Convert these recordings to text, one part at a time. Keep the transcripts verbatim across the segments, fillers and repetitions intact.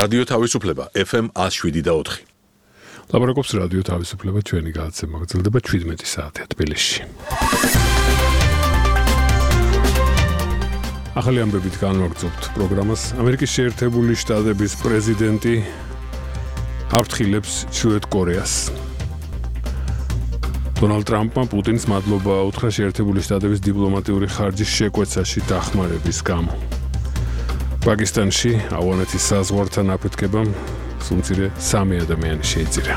რადიო თავისუფლება ეფ ემ one oh seven და four. ლაპარაკობს რადიო თავისუფლება, ჩვენი გადაცემა გრძელდება seventeen საათი თბილისში. ახალი ამბებით განვაგრძობთ პროგრამას. ამერიკის შეერთებული შტატების პრეზიდენტი აფრთხილებს ჩრდილოეთ კორეას. დონალდ ტრამპმა პუტინს მადლობა უთხრა შეერთებული შტატების დიპლომატიური ხარჯის შეკვეცაში დახმარების გამო. პაკისტანში ავღანეთის საზღვართან აფეთქებამ სულ სამი ადამიანი შეიწირა.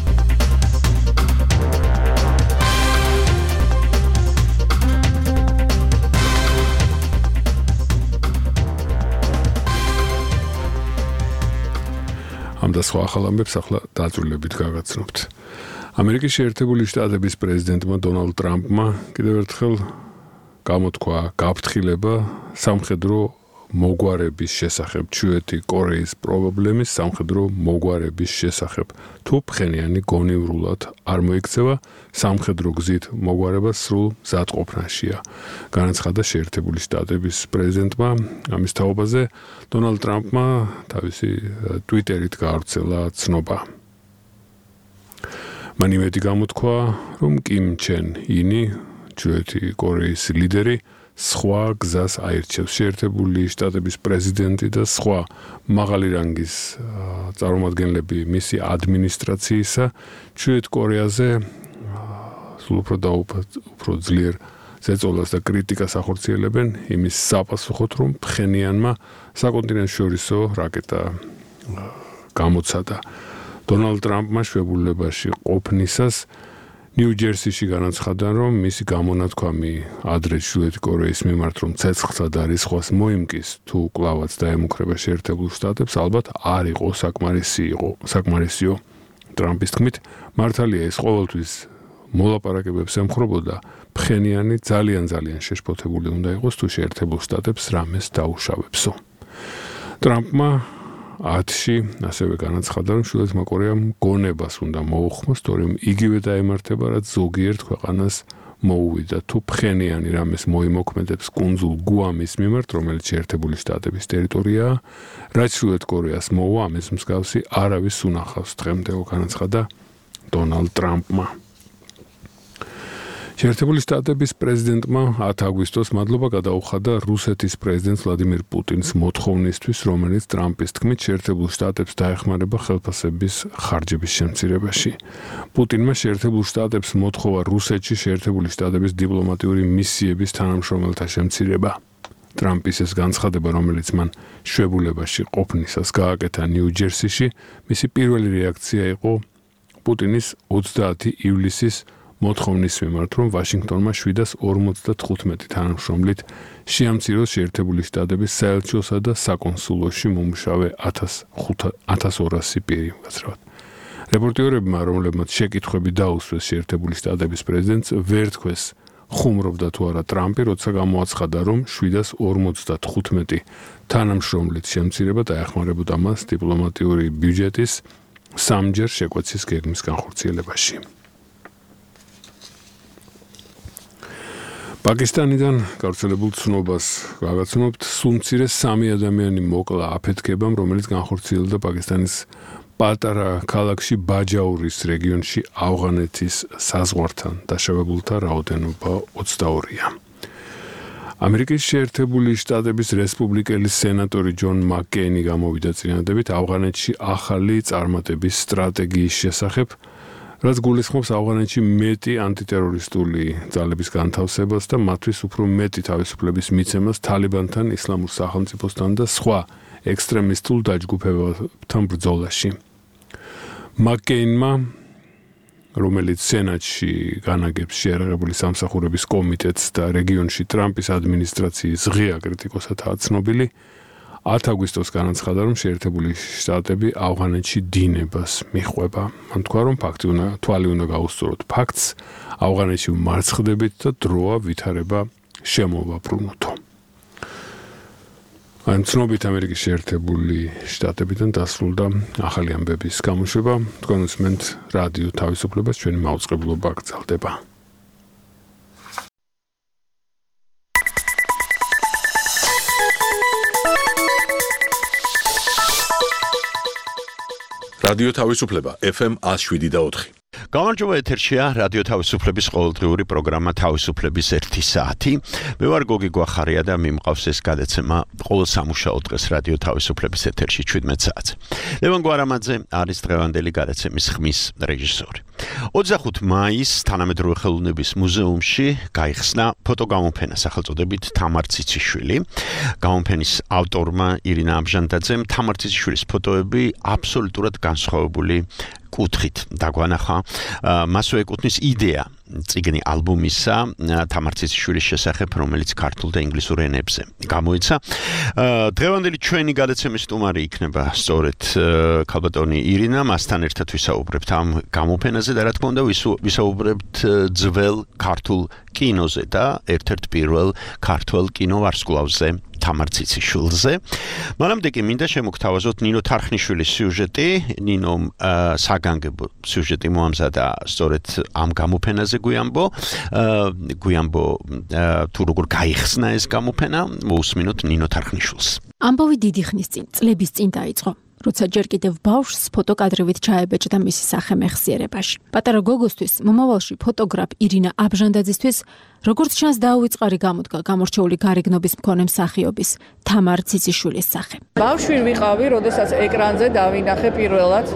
ამ და სხვა ახალ ამბებს ახლა დაწვრილებით გაგაცნობთ. ამერიკის შეერთებული შტატების პრეზიდენტმა დონალდ ტრამპმა კიდევ ერთხელ გამოთქვა გაფრთხილება სამხედრო მოგვარების შესახებ, ჩრდილოეთი კორეის პრობლემის სამხედრო მოგვარების შესახებ. თუ ფხენიანი გონივრულად არ მოიქცევა, სამხედრო გზით მოგვარება სრულ მზადყოფნაშია. განაცხადა შეერთებული შტატების პრეზიდენტმა ამის თაობაზე დონალდ ტრამპმა თავისი ტვიტერით გაავრცელა ცნობა. მან იმედი გამოთქვა, რომ კიმ ჩენ ინი, ჩრდილოეთი კორეის ლიდერი, სხვა გზას აირჩევს. შეერთებული შტატების პრეზიდენტი და სხვა მაღალი რანგის წარმომადგენლები მისი ადმინისტრაციისა ჩრდილოეთ კორეაზე სულ უფრო და უფრო ძლიერ ზეწოლას და კრიტიკას ახორციელებენ იმის საპასუხოდ, რომ ფხენიანმა საკონტინენტშორისო რაკეტა გამოცადა. დონალდ ტრამპმა შვებულებაში ყოფნისას ნიუ-ჯერსიში განაცხადა, რომ მისი გამონათქვამი ადრე ჩრდილოეთ კორეის მიმართ, რომ ცეცხლსა და რისხვას მოიმკის, თუ კლავაც დაემუქრება შეერთებულ შტატებს, ალბათ არ იყო საკმარისი იყო საკმარისიო. ტრამპის თქმით, მართალია ეს ყოველთვის მოლაპარაკებებს ემხრობოდა, ფხენიანი ძალიან ძალიან შეშფოთებული უნდა იყოს, თუ შეერთებულ შტატებს რამეს დაუშავებსო. ტრამპმა ათში ასევე განაცხადა, რომ ჩრდილოეთმა კორეამ გონებას უნდა მოუხმოს, თორემ იგივე დაემართება, რაც ზოგიერთ ქვეყანას მოუვიდა. თუ ფხენიანი რამეს მოიმოქმედებს კუნძულ გუამის მიმართ, რომელიც შეერთებული შტატების ტერიტორიაა, რაც ჩრდილოეთ კორეას მოუვა, ამის მსგავსი არავის უნახავს დღემდე, განაცხადა დონალდ ტრამპმა. შეერთებული შტატების პრეზიდენტმა ათი აგვისტოს მადლობა გადაუხადა რუსეთის პრეზიდენტ ვლადიმირ პუტინს მოთხოვნისთვის, რომელიც ტრამპის თქმით შეერთებულ შტატებს დაეხმარება ხელფასების ხარჯების შემცირებაში. პუტინმა შეერთებულ შტატებს მოთხოვა რუსეთში შეერთებული შტატების დიპლომატიური მისიების თანამშრომელთა შემცირება. ტრამპის ეს განცხადება, რომელიც მან შვებულებაში ყოფნისას გააკეთა ნიუ-ჯერსიში, მისი პირველი რეაქცია იყო პუტინის ოცდაათი ივლისის მოთხოვნის მიმართ, რომ ვაშინგტონმა შვიდას ორმოცდათხუთმეტი თანამშრომლით შეამციროს შეერთებული შტატების საელჩოსა და საკონსულოში მომუშავე ათას ორასი პირი. რეპორტიორებმა, რომლებმაც შეკითხვები დაუსვეს შეერთებული შტატების პრეზიდენტს, ვერ თქვეს ხუმრობდა თუ არა ტრამპი, როცა გამოაცხადა, რომ შვიდას ორმოცდათხუთმეტი თანამშრომლით შემცირება დაეხმარებოდა მას დიპლომატიური ბიუჯეტის სამჯერ შეკვეცის გეგმის განხორციელებაში. პაკისტანიდან გავრცელებულ ცნობას გაგაცნობთ, სულმცირე სამი ადამიანი მოკლა აფეთქებამ, რომელიც განხორციელდა პაკისტანის პატარა ქალაქში ბაჯაურის რეგიონში ავღანეთის საზღვართან. დაშავებულთა რაოდენობა ოცდაორია. ამერიკის შეერთებული შტატების რესპუბლიკელი სენატორი ჯონ მაკკეინი გამოვიდა წინადადებით ავღანეთში ახალი წარმატების სტრატეგიის შესახებ, რაც გულისხმობს ავღანეთში მეტი ანტიტერორისტული ძალების განთავსებას და მათთვის უფრო მეტი თავისუფლების მიცემას თალიბანთან, ისლამურ სახელმწიფოსთან და სხვა ექსტრემისტულ დაჯგუფებებთან ბრძოლაში. მაკკეინმა, რომელიც სენატში განაგებს შეიარაღებული სამსახურების კომიტეტს და რეგიონში ტრამპის ადმინისტრაციის ღია კრიტიკოსადაა ცნობილი, ათი აგვისტოს განაცხადა, რომ შეერთებული შტატები ავღანეთში დინებას მიჰყვება. მან თქვა, რომ ფაქტი უნდა თვალი უნდა გაუსწოროთ ფაქტს, ავღანეთში მარცხდებით და დროა ვითარება შემოვაბრუნოთო. ამ ცნობით ამერიკის შეერთებული შტატებიდან დასრულდა ახალი ამბების გამოშვება. თქვენ უსმენთ რადიო თავისუფლებას, ჩვენი მაუწყებლობა გრძელდება. რადიო თავისუფლება ეფ ემ one oh seven და four. გამარჯობა, ეთერშია რადიო თავისუფლების ყოველდღიური პროგრამა თავისუფლების ერთი საათი. მე ვარ გოგი გვახარია და მიმყავს ეს გადაცემა ყოველ სამუშაო დღეს რადიო თავისუფლების ეთერში seventeen საათზე. ლევან გვარამაძე არის დღევანდელი გადაცემის ხმის რეჟისორი. ოცდახუთი მაისს თანამედროვე ხელოვნების მუზეუმში გაიხსნა ფოტოგამოფენა სახელწოდებით თამარ ციციშვილი. გამოფენის ავტორმა ირინა აბჟანდაძემ თამარ ციციშვილის ფოტოები აბსოლუტურად განსხვავებული კუთხით დაგვანახა. მასვე ეკუთვნის იდეა წიგნი ალბომისა თამარ ციციშვილის შესახებ, რომელიც ქართულ და ინგლისურ ენებზე გამოიცა. დღევანდელი ჩვენი გადაცემის სტუმარი იქნება სწორედ ქალბატონი ირინა, მასთან ერთად ვისაუბრებთ ამ გამოფენაზე და რა თქმა უნდა ვისაუბრებთ ძველ ქართულ კინოზე და ერთ-ერთ პირველ ქართულ კინოვარსკვლავზე თამარ ციციშვილზე. მანამდე კი მინდა შემოგთავაზოთ ნინო თარხნიშვილის სიუჟეტი. ნინომ საგანგებო სიუჟეტი მოამზადა სწორედ ამ გამოფენაზე გვიამბო. გვიამბო თუ როგორ გაიხსნა ეს გამოფენა, მოусმინოთ ნინო თარხნიშვილს. ამბავი დიდი ხნის წინ, წლების წინ დაიწყო. როცა ჯერ კიდევ ბავშვს ფოტოკადრებით ჩაებეჭდა მისი სახე მეხსიერებაში. პატარა გოგოსთვის, მომავალში ფოტოგრაფ ირინა აბჟანდაძისთვის, როგორც ჩანს დაუვიწყარი გამოდგა გამორჩეული გარეგნობის მქონე მსახიობის თამარ ციციშვილის სახე. ბავშვი ვიყავი, როდესაც ეკრანზე დავინახე პირველად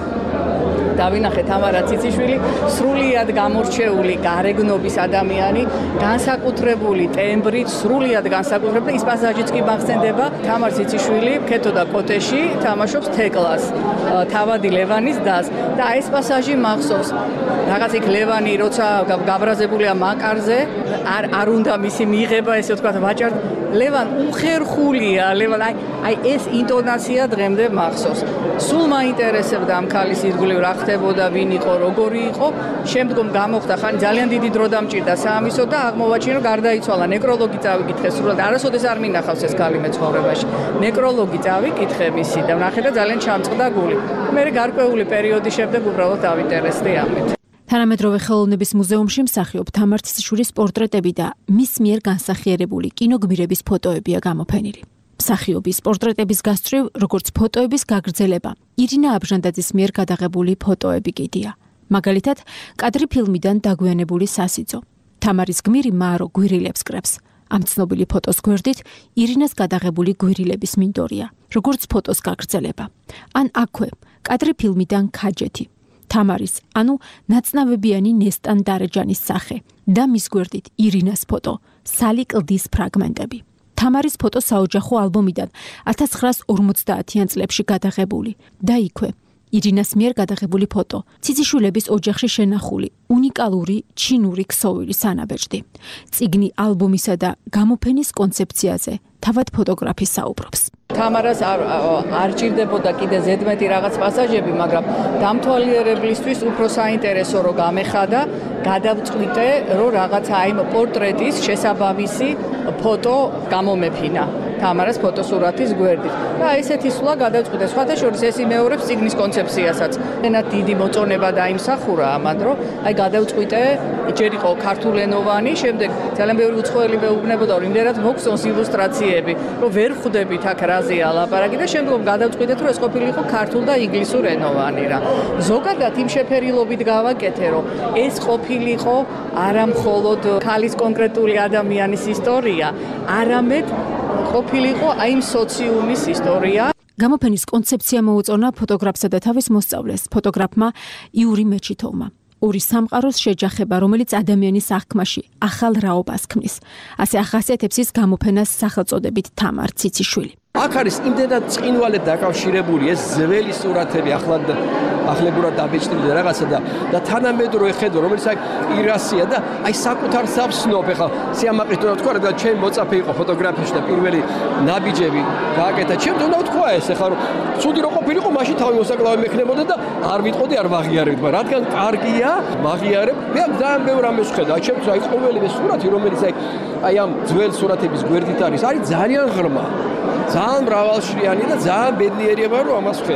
დავინახე თამარა ციციშვილი, სრულიად გამორჩეული გარეგნობის ადამიანი, განსაკუთრებული ტემბრით, სრულიად განსაკუთრებული. ის პასაჟიც კი მახსენდება, თამარ ციციშვილი ქეთო და კოტეში თამაშობს თეკლას, თავადი ლევანის დას და ეს პასაჟი მახსოვს. რაღაც იქ ლევანი როცა გაბრაზებულია მაკარზე, არ არ უნდა მისი მიღება, ესე ვთქვათ, ვაჭარ ლევან უხერხულია, ლევან აი აი ეს ინტონაცია დღემდე მახსოვს. სულ მაინტერესებდა ამ ქალის ირგვლივ რა ხდებოდა, ვინ იყო, როგორი იყო. შემდგომ გამოხდა ხანი ძალიან დიდი დრო დამჭირდა საამისო და აღმოვაჩინე რომ გარდაიცვალა. ნეკროლოგი წავიკითხე სრულად. არასოდეს არ მინახავს ეს ქალი მე ცხოვრებაში. ნეკროლოგი წავიკითხე მისი და ვნახე და ძალიან ჩამწყდა გული. მე გარკვეული პერიოდის შემდეგ უბრალოდ დავინტერესდი ამით. თანამედროვე ხელოვნების მუზეუმში მსახიობ თამარ ციციშვილის პორტრეტები და მის მიერ განსახიერებული კინოგმირების ფოტოებია გამოფენილი. მსახიობის პორტრეტების გასწვრივ, როგორც ფოტოების გაგრძელება, ირინა აბჟანდაძის მიერ გადაღებული ფოტოები კიდია. მაგალითად, კადრი ფილმიდან დაგვიანებული სასიძო. თამარის გმირი მარო გვირილებს კრებს. ამ ცნობილი ფოტოს გვერდით ირინას გადაღებული გვირილების მინდორია, როგორც ფოტოს გაგრძელება. ან აქვე, კადრი ფილმიდან ქაჯეთი. თამარის, ანუ ნაცნავებიანი ნესტან დარეჯანის სახე და მის გვერდით ირინას ფოტო, სალი კლდის ფრაგმენტები. თამარის ფოტო საოჯახო ალბომიდან one thousand nine hundred forty-იან წლებში გადაღებული და იქვე ირინას მიერ გადაღებული ფოტო, ციციშვილების ოჯახში შენახული უნიკალური ჩინური ქსოვილი სანაბეჭდი. წიგნი ალბომისა და გამოფენის კონცეფციაზე თავად ფოტოგრაფი საუბრობს. თამარას არ არ ჭირდებოდა კიდე ზედმეტი რაღაც პასაჟები, მაგრამ დამთვალიერებლისთვის უფრო საინტერესო რო გამეხადა, გადავწყვიტე, რომ რაღაცა აი პორტრეტის შესაბამისი ფოტო გამომეფინა. თამარას ფოტოსურათის გვერდით. და ესეთი სულა გადავწყვიტე. სხვათა შორის ეს იმეორებს წიგნის კონცეფციასაც. ენად დიდი მოწონება დაიმსახურა ამან, რომ აი გადავწყვიტე, ჯერ იყო ქართულენოვანი, შემდეგ ძალიან ბევრი უცხოელი მეუბნებოდა, რომ იმდენად მოგხსნს ილუსტრაციები, რომ ვერ ხვდებით აქ რაზეა ლაპარაკი და შემდგომ გადავწყვიტეთ, რომ ეს ყოფილიყო ქართულ და ინგლისურენოვანი რა. ზოგადად იმ შეფერილობით გავაკეთე, რომ ეს ყოფილიყო არა მხოლოდ ქალის კონკრეტული ადამიანის ისტორია, არამედ ყოფილიყო აი იმ სოციუმის ისტორია. გამოფენის კონცეფცია მოუწონა ფოტოგრაფსა და თავის მოსწავლეს, ფოტოგრაფმა იური მეჩითოვმა. ორი სამყაროს შეჯახება, რომელიც ადამიანის აღქმაში ახალ რაობას ქმნის. ასე ახასიათებს ის გამოფენას სახელწოდებით თამარ ციციშვილი. აქ არის იმდენად წინვალედ დაკავშირებული ეს ძველი სურათები, ახლა ახლებურად დაბეჭდილი და რაღაცა და და თანამედროვე ხედვა, რომელიც აი პირასია და აი საკუთარ საბსნობ, ეხლა სიამაყით უნდა ვთქვა, რომ ჩემი მოწაფე იყო ფოტოგრაფიაში და პირველი ნაბიჯები გააკეთა. ჩემს უნდა ვთქვა ეს, ეხლა რომ ცუდი რო ყოფილიყო, მაშინ თავი მოსაკლავი მექნებოდა და არ ვიტყოდი, არ ვაღიარებდი, მაგრამ რადგან კარგია, ვაღიარებ. მე ძალიან ბევრ ამას ვხედა. ჩემს აი ყოველივე სურათი, რომელიც აი აი ამ ძველ სურათების გვერდით არის, არის ძალიან ღრმა. ძალიან მრავალშრიანი და ძალიან ბედნიერება რომ ამას ვხედავ.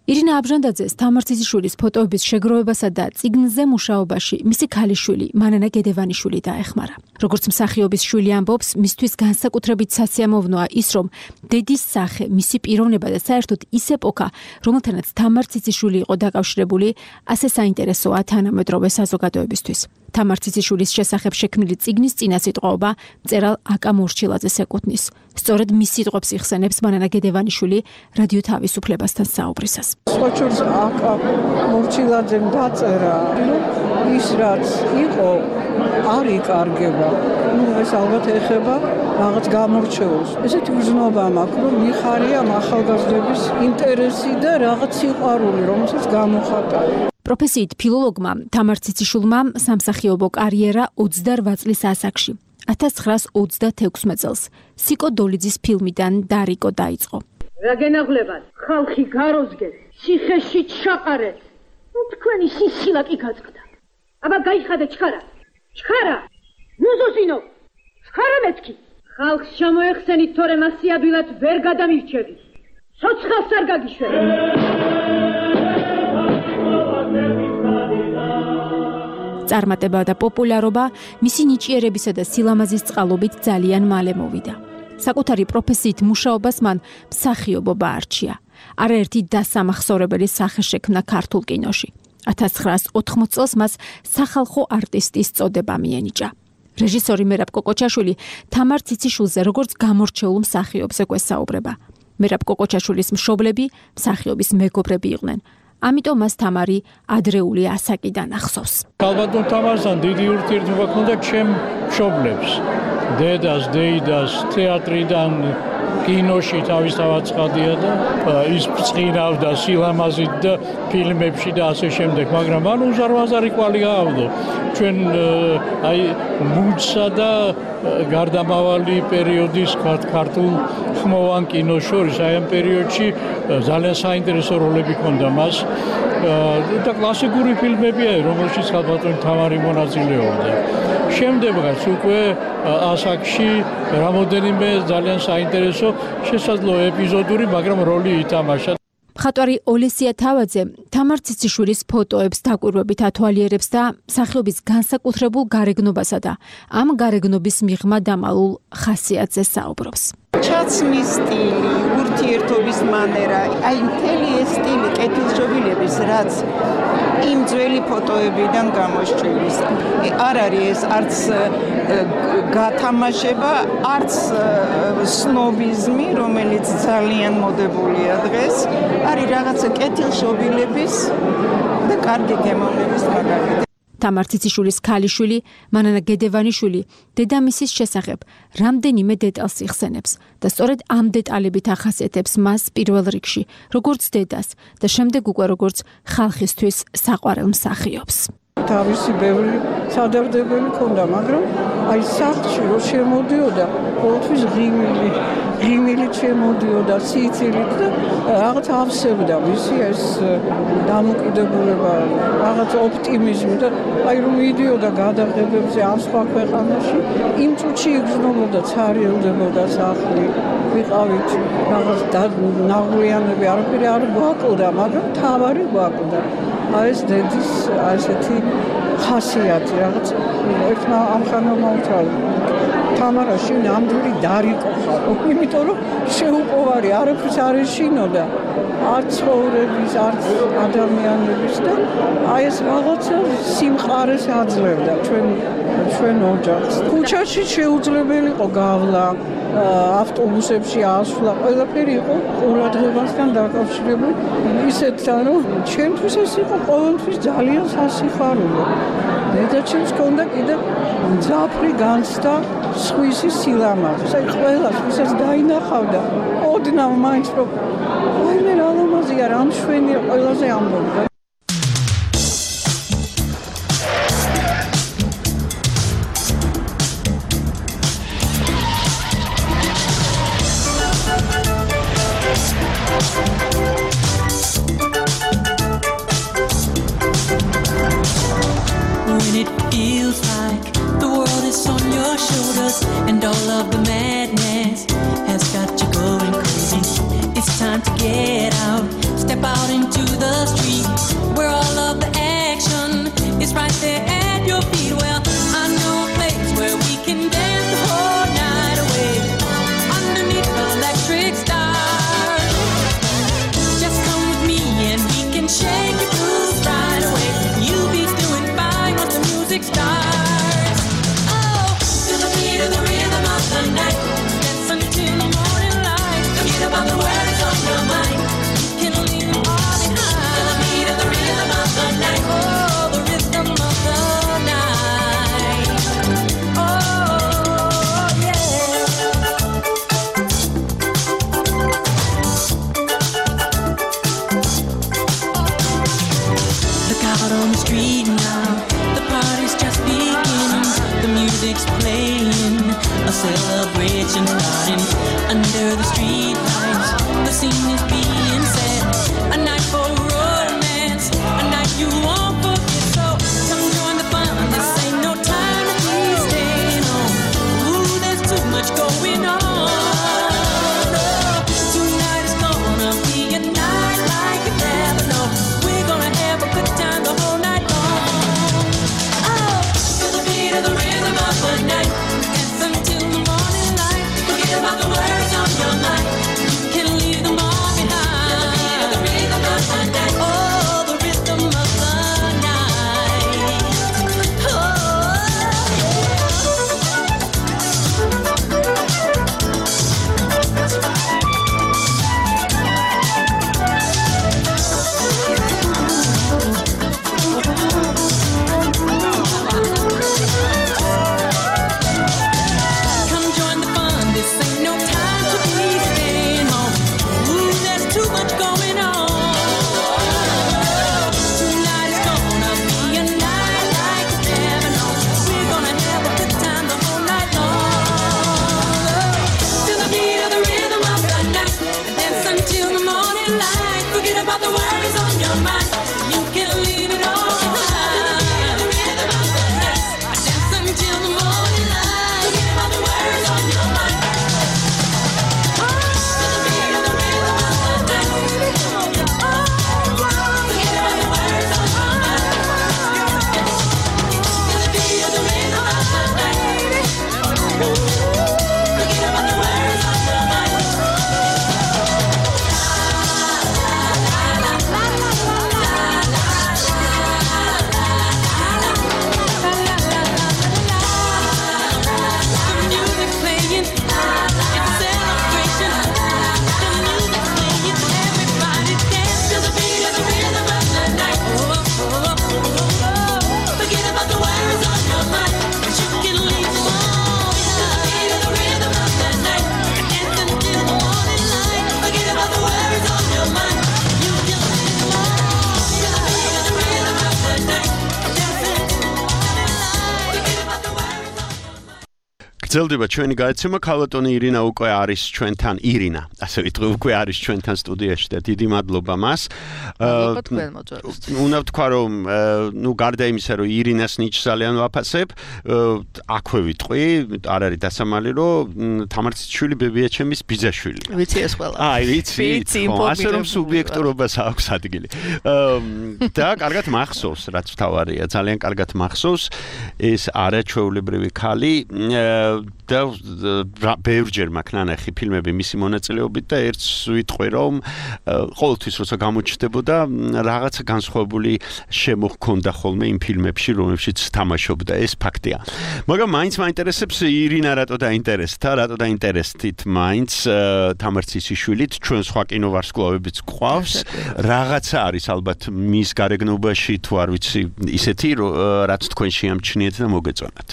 ირინა აბჟანდაძეს თამარ ციციშვილის ფოტოების შეგროვებასა და წიგნზე მუშაობაში მისი ქალიშვილი მანანა გედევანიშვილი დაეხმარა. როგორც მსახიობის შვილი ამბობს, მისთვის განსაკუთრებით სასიამოვნოა ის, რომ დედის სახე, მისი პიროვნება და საერთოდ ის ეპოქა, რომელთანაც თამარ ციციშვილი იყო დაკავშირებული, ასე საინტერესოა თანამედროვე საზოგადოებისთვის. თამარ ციციშვილის შესახებ შექმნილი წიგნის წინასიტყვაობა მწერალ აკა მორჩილაძეს ეკუთვნის. სწორედ მის სიტყვებს იხსენებს მანანა გედევანიშვილი რადიო თავისუფლებასთან საუბრისას. სხვაჩურს აკა მორჩილაძემ დაწერა, რომ ის რაც იყო არ იკარგება. ნუ ეს ალბათ ეხება რაღაც გამორჩეულს. ესეთი გზნობა მაქვს, რომ მიხარია ახალგაზრდების ინტერესი და რაღაც სიყვარული, რომელსაც გამოხატავ. პროფესიით ფილოლოგმა თამარ ციციშვილმა სამსახიობო კარიერა ოცდარვაц წლის ასაკში, ათას ცხრაას ოცდათექვსმეტ წელს სიკო დოლიძის ფილმიდან დარიკო დაიწყო. რა გენაღლებათ, ხალხი გაროზგეს, ციხეში ჩაყარეთ. ნუ თქვენი სისილა კი გაწყდა. აბა გაიხადე ჩქარა. ჩქარა. მუზოსინო. ჩქარა მეთქი. ხალხს შემოეხსენით, თორემ ასი ადვილად ვერ გადამირჩევი. ცოცხალს არ გაგიშვენ. წარმატება და პოპულარობა მისი ნიჭიერებისა და სილამაზის წყალობით ძალიან მალე მოვიდა. საკუთარი პროფესიით მუშაობას მან მსახიობობა არჩია. არაერთი დასამახსოვრებელი სახე შექმნა ქართულ კინოში. ათას ცხრაას ოთხმოც წელს მას სახალხო არტისტის წოდება მიენიჭა. რეჟისორი მერაბ კოკოჩაშვილი თამარ ციციშვილზე როგორც გამორჩეულ მსახიობზე გვესაუბრება. მერაბ კოკოჩაშვილის მშობლები მსახიობის მეგობრები იყვნენ. ამიტომ მას თამარი ადრეული ასაკიდან ახსოვს. ალბათ თამართან დიდი ურთიერთობა ჰქონდა ჩემ მშობლებს. დედას, დეიდას თეატრიდან კინოში თავისთავად ცხადია და ის წინავდა სილამაზით და ფილმებში და ასე შემდეგ, მაგრამ ანუ უზარმაზარი კვალი გაავდო. ჩვენ აი მუცსა და გარდამავალი პერიოდის ქართულ ხმოვან კინოს შორის აი ამ პერიოდში ძალიან საინტერესო როლები ჰქონდა მას და კლასიკური ფილმებია, რომელშიც ალბათ თამარი მონაწილეობდა. შემდეგაც უკვე ასაკში რამოდენიმე ძალიან საინტერესო შესაძლო ეპიზოდური, მაგრამ როლი ითამაშა. მხატვარი ოლესია თავაძე თამარ ციციშვილის ფოტოებს დაკვირვებით ათვალიერებს და მსახიობის განსაკუთრებულ გარეგნობასა და ამ გარეგნობის მიღმა დამალულ ხასიათზე საუბრობს. ჩაცმის სტილი, ურთიერთობის მანერა, აი მთელი ეს სტილი კეთილშობილების, რაც იმ ძველი ფოტოებიდან გამოსჭრის. არ არის ეს არც გათამაშება, არც სნობიზმი, რომელიც ძალიან მოდებულია დღეს, არის რაღაცა კეთილშობილების და კარგი გემოვნების მაგალითი. თამარ ციციშვილის ქალიშვილი მანანა გედევანიშვილი დედამისის შესახებ რამდენიმე დეტალს იხსენებს და სწორედ ამ დეტალებით ახასიათებს მას პირველ რიგში, როგორც დედას და შემდეგ უკვე როგორც ხალხისთვის საყვარელ მსახიობს. თავისი ბევრი სადარდებელი ჰქონდა, მაგრამ აი სახლში რო შემოდიოდა, ყოველთვის ღიმილი, ღიმილით შემოდიოდა, სიცილით და რაღაც ავსებდა მისი ეს დამოკიდებულება, რაღაც ოპტიმიზმი და აი რომ მიდიოდა გადაღებებზე ამ სხვა ქვეყანაში, იმ წუთში იგრძნობოდა, ცარიელდებოდა სახლი, ვიყავით რაღაც ნაღვლიანები, არაფერი არ გვაკლდა, მაგრამ თავარი გვაკლდა. აი ეს დედის ასეთი ხასიათი რაღაც ერთმა ამხანმა უთრალა თამარაში ნამდვილი დარიკო ხარო, იმიტომ რომ შეუპოვარი არაფერს არ ეშინოდა, არც ცხოვრების, არც ადამიანების და აი ეს რაღაცა სიმყარეს აძლევდა ჩვენ ჩვენ ოჯახს. ქუჩაში შეუძლებელი იყო გავლა, ავტობუსებში ასვლა, ყველაფერი იყო ყურადღებასთან დაკავშირებული. ისეთ რომ ჩემთვის ეს იყო ყოველთვის ძალიან სასიხარულო. დედაჩემს ჰქონდა კიდე მძაფრი განცდა სხვისი სილამაზი. აი ყველას ვისაც დაინახავდა, ოდნავ მაინც რომ ვაიმე რა ლამაზია, რა მშვენია, ყველაზე ამბობდა. When it feels like the world is on your shoulders and all of the madness has got you going crazy, it's time to get out. Step out into the street where all of the action is right there at your feet. Well, I know a place where we can dance the whole night away underneath the electric stars. Just come with me and we can shake your blues right away. You'll be doing fine once the music starts. Oh, to the beat of the rhythm of the night, dance until the morning light. Forget about the words on your mind. You can leave them all behind. To the beat of the rhythm of the night. Oh, the rhythm of the night. Oh, yeah. Look out on the street now, the party's just beginning. The music's playing, a celebration starting under the street lights. The scene is being set, a night for romance, a night you won't forget. So come join the fun, this ain't no time to be staying home. Ooh, there's too much going on. Oh, tonight is gonna be a night like you never know. We're gonna have a good time the whole night long. Oh, to the beat of the rhythm of the night, dance until the morning light. Forget about the words on your mind. You can leave them all behind. To the beat of the rhythm of the night. Oh, the rhythm of the night. Oh, come join the fun. This ain't no time to be staying home. Ooh, there's too much going on. Tonight is gonna be a night like you never know. We're gonna have a good time the whole night long. To the beat of the rhythm of the night, dance until the morning light. Forget about the worries on your mind. You can leave it all behind. To the rhythm of the night, dance until the morning light. Forget about the worries on your mind. To the beat of the rhythm of the night. Forget about the worries on your mind. To the beat of the rhythm of the night. Forget about the worries on your mind. The music's playing, it's a celebration. The music's playing, everybody dance to the beat of the rhythm of the night. Oh, oh, oh, oh, oh. Forget about the worries on your mind, but you can leave them all behind. To the beat of the rhythm of the night, dance until the morning light. Forget about the worries on your mind, you can leave them all. To the beat of the rhythm of the night, dance until the morning light. Forget about the worries on your mind. გრძელდება ჩვენი გააცემა. ქალბატონი ირინა უკვე არის ჩვენთან. ირინა, ასე ვიტყვი, უკვე არის ჩვენთან სტუდიაში და დიდი მადლობა მას. მადლობა თქვენ მოწვევისთვის. უნდა ვთქვა, რომ ნუ გარდა იმისა, რომ ირინას ნიჭს ძალიან ვაფასებ, აქვე ვიტყვი, არ არის დასამალი, რომ თამარციშვილი ბებიაჩემის ბიძაშვილი. ვიცი ეს ყველა. აი, ვიცი. ვიცი, ასე რომ სუბიექტურობას აქვს ადგილი. და კარგად მახსოვს, რაც თავარია, ძალიან კარგად მახსოვს ეს არაჩვეულებრივი ქალი. და ბევრჯერ მაქვს ნანახი ფილმები მისი მონაწილეობით და ერთს ვიტყვი, რომ ყოველთვის როცა გამოჩნდებოდა რაღაცა განსხვავებული შემოჰქონდა ხოლმე იმ ფილმებში, რომლებშიც თამაშობდა. ეს ფაქტია. მაგრამ მაინც მაინტერესებს ირინა რატო დაინტერესდა, რატო დაინტერესდით მაინც თამარციშვილით, ჩვენ სხვა კინოვარსკვლავებიც გვყავს. რაღაცა არის ალბათ მის გარეგნობაში, თუ არ ვიცი, ისეთი, რაც თქვენ შეამჩნიეთ და მოგეწონათ.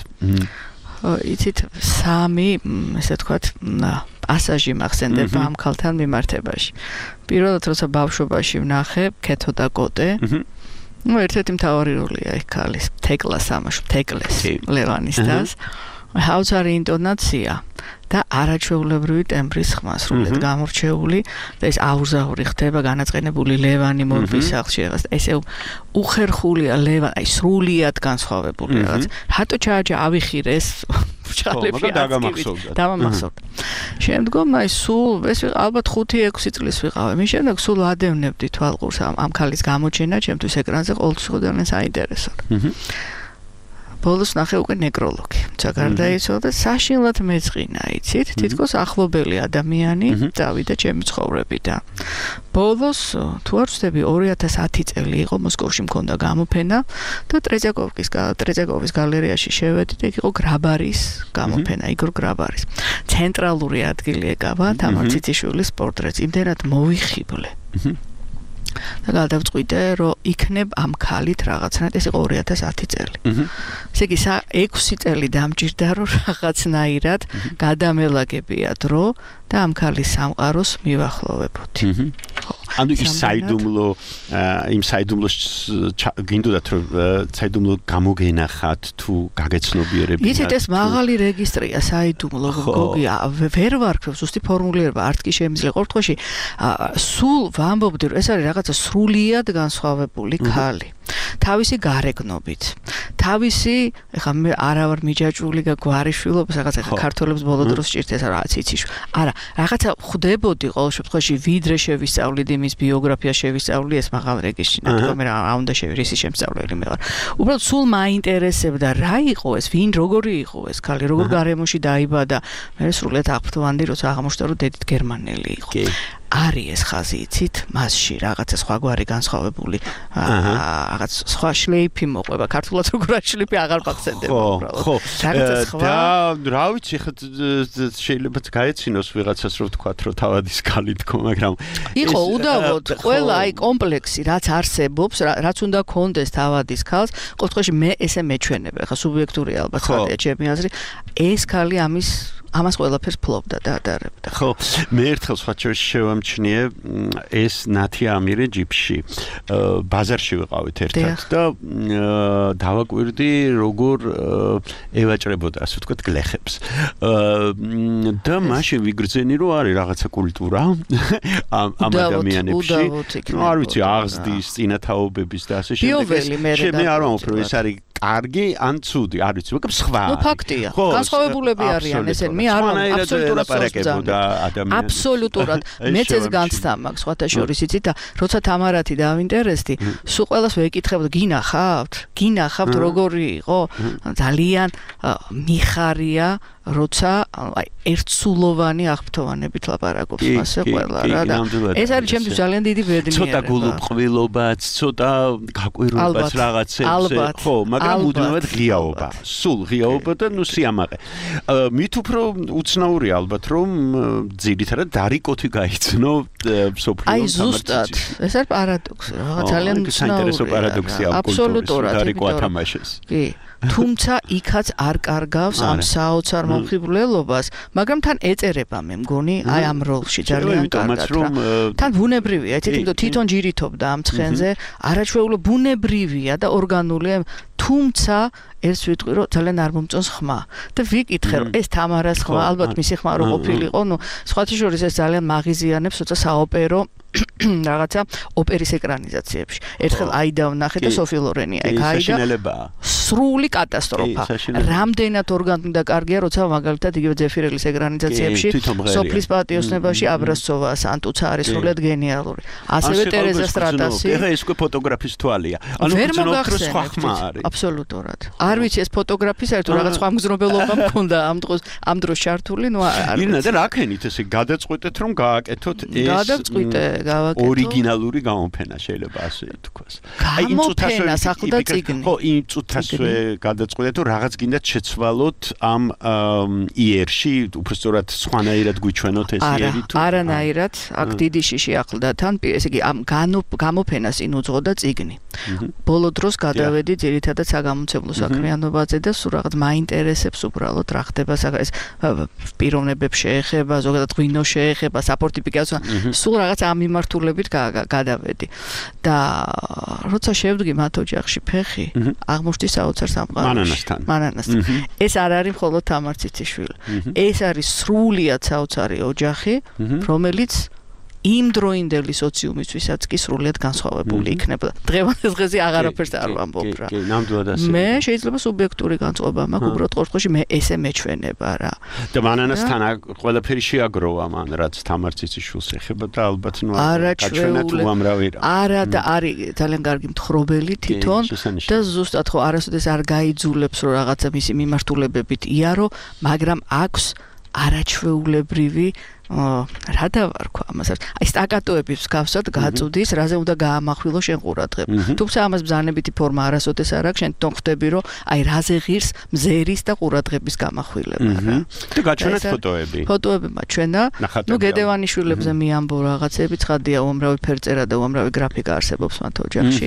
იცით, სამი, ესე ვთქვათ, პასაჟი მახსენდება ამ ქალთან მიმართებაში. პირველად, როცა ბავშვობაში ვნახე კეთო და კოტე, ნუ ერთ-ერთი მთავარი როლია ეს ქალის, თეკლას ამაში, თეკლეს, ლევანის დას. ჰაუცარი ინტონაცია და არაჩვეულებრივი ტემბრის ხმა, სრულად გამორჩეული და ეს აუზაური ხდება განაწყენებული ლევანი მორბის სახლში რაღაც. ესე უხერხულია ლევანი, აი სრულად განსხვავებული რაღაც. რატო ჩააჭა ავიხირეს ბუჩქალები დაგამახსოვრდა. დამამახსოვრდა. შემდგომ აი სულ ეს ალბათ ხუთი ექვსი წლის ვიყავი. მის შემდეგ სულ ვადევნებდი თვალყურს ამ ამ ქალის გამოჩენა ჩემთვის ეკრანზე ყოველთვის ძალიან საინტერესო. აჰა. ბოლოს ნახე უკვე ნეკროლოგი. ჩაგარდაიცვალა და საშინლად მეწყინა, იცით? თითქოს ახლობელი ადამიანი დავიდა ჩემი ცხოვრებიდან. ბოლოს თუ არ ვცდები ორი ათას ათი წელი იყო მოსკოვში მქონდა გამოფენა და ტრეზაკოვკის ტრეზაკოვის გალერეაში შევედი და იქ იყო გრაბარის გამოფენა, იგორ გრაბარის. ცენტრალური ადგილი ეკავა თამარ ციციშვილის პორტრეტს. იმდენად მოვიხიბლე. და გადავწყვიტე, რომ იქნებ ამ ქალით რაღაცნაირად, ეს იყო ორი ათას ათი წელი. ესე იგი, ექვსი წელი დამჭირდა, რომ რაღაცნაირად გადამელაგებია დრო და ამ ქალის სამყაროს მივახლოვებოდი. ანუ ის საიდუმლო იმ საიდუმლოს გინდოდათ რომ საიდუმლო გამოგენახათ თუ გაგეცნობიერებინათ. იცით ეს მაღალი რეგისტრია საიდუმლო გოგი ვერ ვარქვევ ზუსტი ფორმულირება არც კი შემიძლია ყოველთვის სულ ვამბობდი რომ ეს არის რაღაცა სრულიად განსხვავებული ქალი. თავისი გარეგნობით, თავისი, ეხლა მე არა ვარ მიჯაჭვული და გვარიშვილობს, რაღაცა ქართველებს ბოლო დროს სჭირდება რაღაც იცის. არა, რაღაცა ხვდებოდი ყოველ შემთხვევაში ვიდრე შევისწავლიდი მის ბიოგრაფია შევისწავლი ეს მაღალ რეგისტრში, თქო მე რა უნდა შევირისი შემსწავლელი მე ვარ. უბრალოდ სულ მაინტერესებდა რა იყო ეს, ვინ როგორი იყო ეს ქალი, როგორ გარემოში დაიბადა. მე სრულიად აღფრთოვანდი როცა აღმოჩნდა რომ დედით გერმანელი იყო. არის ეს ხაზი იცით მასში რაღაცა სხვაგვარი განსხვავებული რაღაც სხვა შლეიფი მოყვება ქართულად როგორ შლეიფი აღარ მახსენდება უბრალოდ ხო ხო და რა ვიცი ხა შეიძლება გაეცინოს ვიღაცას რომ თქვათ რომ თავადის ქალი თქო მაგრამ იყო უდავოდ ყველა აი კომპლექსი რაც არსებობს რაც უნდა კონდეს თავადის ქალს ყოველთვის მე ესე მეჩვენებ ხა სუბიექტურია ალბათ ხალხია ჩემი აზრი ეს ქალი ამის ამას ყველაფერს ფლობდა და ადარებდა. ხო, მე ერთხელ სხვაჩვენში შევამჩნიე ეს ნათი ამირე ჯიპში. ბაზარში ვიყავით ერთად და დავაკვირდი როგორ ევაჭრებოდა, ასე ვთქვათ, გლეხებს. და მაშინ ვიგრძენი რომ არის რაღაცა კულტურა ამ ამ ადამიანებში. ნუ არ ვიცი, აღზრდის, წინათაობების და ასე შემდეგ. მე არ ვამბობ რომ ეს არის კარგი ან ცუდი, არ ვიცი, მაგრამ სხვა. ნუ ფაქტია. განსხვავებულები არიან ესენი. მე არ ვარ აბსოლუტურად სოციალისტი ადამიანი. აბსოლუტურად. მეც ეს განცდა მაქვს სხვათა შორის იცით და როცა თამარათი დავინტერესდი, სულ ყველას ვეკითხებდი, გინახავთ? გინახავთ როგორი იყო? ძალიან მიხარია როცა აი ერთსულოვანი აღფრთოვანებით ლაპარაკობს მასე ყველა რა და ეს არის ჩემთვის ძალიან დიდი ბედნიერება. ცოტა გულუბრყვილობაც, ცოტა გაკვირვებაც რაღაცებზე, ხო, მაგრამ მუდმივად ღიაობა. სულ ღიაობა და ნუ სიამაყე. მით უფრო უცნაურია ალბათ რომ ძირითადად დარიკოთი გაიცნო სოფლიო აი ზუსტად ეს არის პარადოქსი რაღაც ძალიან საინტერესო პარადოქსია ამ კულტურის დარიკო ათამაშეს კი თუმცა იქაც არ კარგავს ამ საოცარ მომხიბვლელობას მაგრამ თან ეწერება მე მგონი აი ამ როლში ძალიან კარგად თან ბუნებრივია ეთით თვითონ ჯირითობდა ამ ცხენზე არაჩვეულო ბუნებრივია და ორგანულია თუმცა ეს ვიტყვი რომ ძალიან არ მომწონს ხმა და ვიკითხე რომ ეს თამარას ხმა ალბათ მისი ხმა რო ყოფილიყო ნუ სხვათა შორის ეს ძალიან მაღიზიანებს როცა საოპერო რაღაცა ოპერის ეკრანიზაციებში ერთხელ აიდა ვნახე და სოფი ლორენი აი გაიდა სრული კატასტროფა რამდენად ორგანული და კარგია როცა მაგალითად იგივე ზეფირელის ეკრანიზაციებში სოფლის პატიოსნებაში აბრასცოვა სანტუცა არის სრულად გენიალური ასევე ტერეზა სტრატასი ეხა ეს უკვე ფოტოგრაფის თვალია ანუ გძნობთ რომ სხვა ხმა არის აბსოლუტურად არ ვიცი ეს ფოტოგრაფი საერთოდ რაღაც სხვა მგზნობელობა მქონდა ამ დროს ამ დროს ჩართული ნუ არ ირინა და რა ქენით ესე გადაწყვეტეთ რომ გააკეთოთ ეს გადაწყვიტე გავაკეთო ორიგინალური გამოფენა შეიძლება ასე ითქვას აი იმ წუთასვე სახვდა წიგნი ხო იმ წუთასვე გადაწყვეტეთ რომ რაღაც გინდათ შეცვალოთ ამ იერში უბრალოდ სხვანაირად გვიჩვენოთ ეს იერი თუ არანაირად აქ დიდი შიში ახლდა თან ესე იგი ამ გამოფენას წინ უძღოდა წიგნი ბოლო დროს გადავედი ძირითადად საგამომცემლო საქმიანობაზე და სულ რაღაც მაინტერესებს უბრალოდ რა ხდება ეს პიროვნებებს შეეხება ზოგადად ღვინო შეეხება საფორტიფიკაციო სულ რაღაც ამ მიმართულებით გადავედი და როცა შევდგი მათ ოჯახში ფეხი აღმოჩნდი საოცარ სამყაროში მანანასთან ეს არ არის მხოლოდ თამარ ციციშვილი ეს არის სრულიად საოცარი ოჯახი რომელიც იმ დროინდელი სოციუმისთვისაც კი სრულიად განსხვავებული იქნებოდა. დღევანდელ დღეზე აღარაფერს არ ვამბობ რა. კი, ნამდვილად ასე. მე შეიძლება სუბიექტური განწყობა მაქვს, უბრალოდ ყოველში მე ესე მეჩვენება რა. და მანანასთან ყველაფერი შეაგროვა მან, რაც თამარ ციციშვილს ეხება და ალბათ ნუ გაჩვენათ უამრავი რა. არა და არის ძალიან კარგი მთხრობელი თვითონ და ზუსტად ხო არასოდეს არ გაიძულებს რომ რაღაცა მისი მიმართულებებით იარო, მაგრამ აქვს არაჩვეულებრივი რა დავარქვა ამას აი სტაკატოების მსგავსად გაწუდის რაზე უნდა გაამახვილო შენ ყურადღება თუმცა ამას ბრძანებითი ფორმა არასოდეს არ აქვს შენ თვითონ ხვდები რომ აი რაზე ღირს მზერის და ყურადღების გამახვილება რა და გაჩვენეთ ფოტოები ფოტოები მაჩვენა ნუ გედევანიშვილებზე მიამბო რაღაცები ცხადია უამრავი ფერწერა და უამრავი გრაფიკა არსებობს მათ ოჯახში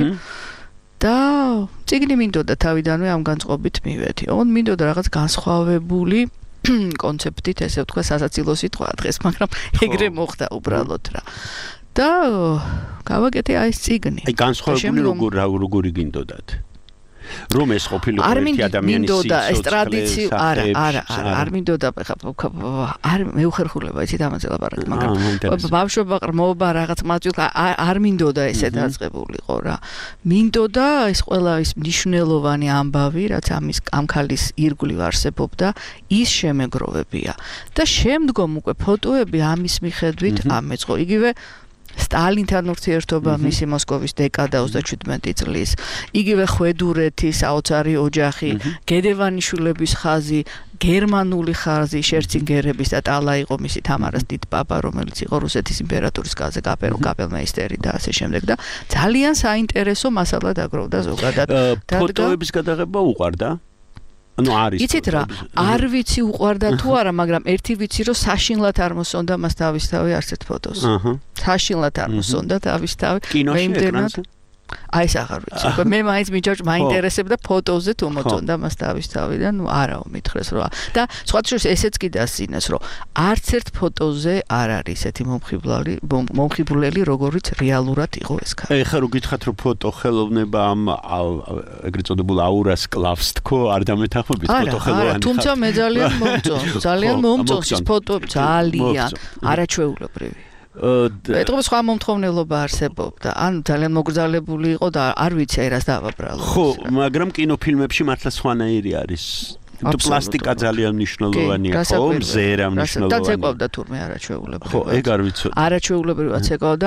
და წიგნი მინდოდა თავიდანვე ამ განწყობით მივედი ოღონდ მინდოდა რაღაც განსხვავებული კონცეფტით ესე ვთქვა სასაცილო სიტყვა დღეს, მაგრამ ეგრე მოხდა უბრალოდ რა. და გავაკეთე აი ეს წიგნი. აი განსხვავებული როგორ როგორი გინდოდათ? რომ ეს ყოფილიყო ერთი ადამიანის სიცოცხლე, ეს ტრადიციო არა, არა, არა, არ მინდოდა არ მეუხერხულება იცით ამაზე ლაპარაკი, მაგრამ ბავშვობა ყრმობა რაღაც მაწვით არ მინდოდა ესე დაწყებულიყო რა. მინდოდა ეს ყველა ის მნიშვნელოვანი ამბავი, რაც ამის ამ ქალის ირგვლივ არსებობდა, ის შემეგროვებია. და შემდგომ უკვე ფოტოები ამის მიხედვით ამეწყო. იგივე სტალინთან ურთიერთობა მისი მოსკოვის დეკადა ოცდაჩვიდმეტი წლის იგივე ხვედურეთის საოცარი ოჯახი გედევანიშვილების ხაზი გერმანული ხაზი შერცინგერების და ტალა იყო მისი თამარას დიდპაპა რომელიც იყო რუსეთის იმპერატორის კარზე კაპელმეისტერი და ასე შემდეგ და ძალიან საინტერესო მასალა დაგროვდა ზოგადად ფოტოების გადაღება უყვარდა ანუ არის იცით რა არ ვიცი უყვარდა თუ არა მაგრამ ერთი ვიცი რომ საშინლად არ მოსონდა მას თავისთავი არც ერთ ფოტოს აჰა საშინლად არ მოსონდა თავისთავი კინოში ეკრანზე აი ეს აღარ ვიცი მე მაინც მიჯაჭ მაინტერესებდა ფოტოზე თუ მოწონდა მას თავისთავი და ნუ არაო მითხრეს რა და სხვა შორის ესეც კი დასინეს რომ არც ერთ ფოტოზე არ არის ესეთი მომხიბლელი მომხიბლელი როგორიც რეალურად იყო ეს ქალი ეხლა რო გითხრათ რომ ფოტო ხელოვნება ამ ეგრეთ წოდებულ აურას კლავს თქო არ დამეთანხმებით ფოტო ხელოვანი არა თუმცა მე ძალიან მომწონს ძალიან მომწონს ეს ფოტო ძალიან არაჩვეულებრივი ეთქოს სხვა მომთხოვნელობა არსებობდა ან ძალიან მოგრძალებული იყო და არ ვიცი აი რას დავაბრალო ხო მაგრამ კინოფილმებში მართლა სხვანაირი არის თუ პლასტიკა ძალიან მნიშვნელოვანია ხო მზერა მნიშვნელოვანია და ცეკვავდა თურმე არაჩვეულებრივად ხო ეგ არ ვიცოდი არაჩვეულებრივად ცეკვავდა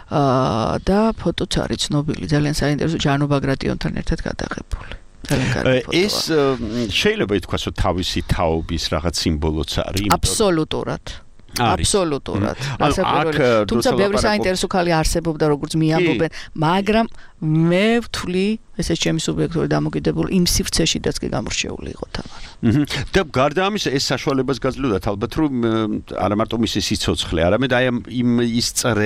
და ფოტოც არის ცნობილი ძალიან საინტერესო ჯანო ბაგრატიონთან ერთად გადაღებული ეს შეიძლება ითქვას რომ თავისი თაობის რაღაც სიმბოლოც არის აბსოლუტურად აბსოლუტურად გასაკვირველი თუმცა ბევრი საინტერესო ქალი არსებობდა როგორც მიამბობენ მაგრამ მე ვთვლი ესე ჩემი სუბიექტური დამოკიდებული იმ სივრცეშიდაც კი გამორჩეული იყო თამარა და გარდა ამისა ეს საშუალებას გაძლევდათ ალბათ რომ არა მარტო მისი სიცოცხლე არამედ აი იმ ის წრე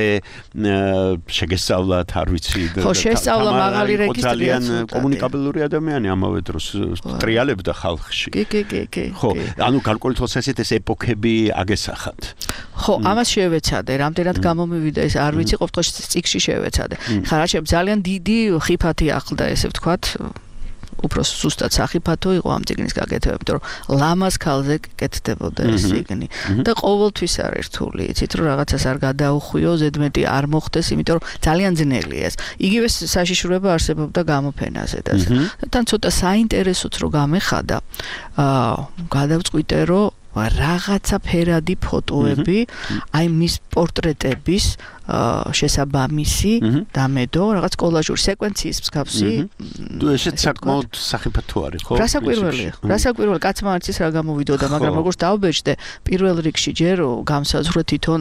შეგესწავლათ არ ვიცი ხო შესწავლა მაღალი რეგისტრია კომუნიკაბელური ადამიანი ამავე დროს ტრიალებდა ხალხში კი კი კი კი ხო ანუ გარკვეული თვალსაზრისით ეს ეპოქები აგესახათ ხო ამას შევეცადე რამდენად გამომივიდა ეს არ ვიცი ყოველთვის წიგში შევეცადე ხარ რა ძალიან დიდი ხიფათი ახლდა ესე ვთქვათ უფრო სუსტად სახიფათო იყო ამ წიგნის გაკეთება, იმიტომ რომ ლამაზ ქალზე კეთდებოდა ეს წიგნი და ყოველთვის არ ერთული, იცით რომ რაღაცას არ გადაუხვიო, ზედმეტი არ მოხდეს, იმიტომ რომ ძალიან ძნელია ეს. იგივე საშიშროება არსებობდა გამოფენაზე და თან ცოტა საინტერესოც რო გამეხადა, აა გადავწყვიტე რომ რაღაცა ფერადი ფოტოები, აი მის პორტრეტების შესაბამისი დამედო, რაღაც კოლაჟური სეკვენციის მსგავსი. თუ ესეც საკმაოდ სახიფათო არის, ხო? რასაკვირველია, რასაკვირველი კაცმა არც ის რა გამოვიდოდა, მაგრამ როგორც დავბეჭდე, პირველ რიგში ჯერ გამსაზღვრე თვითონ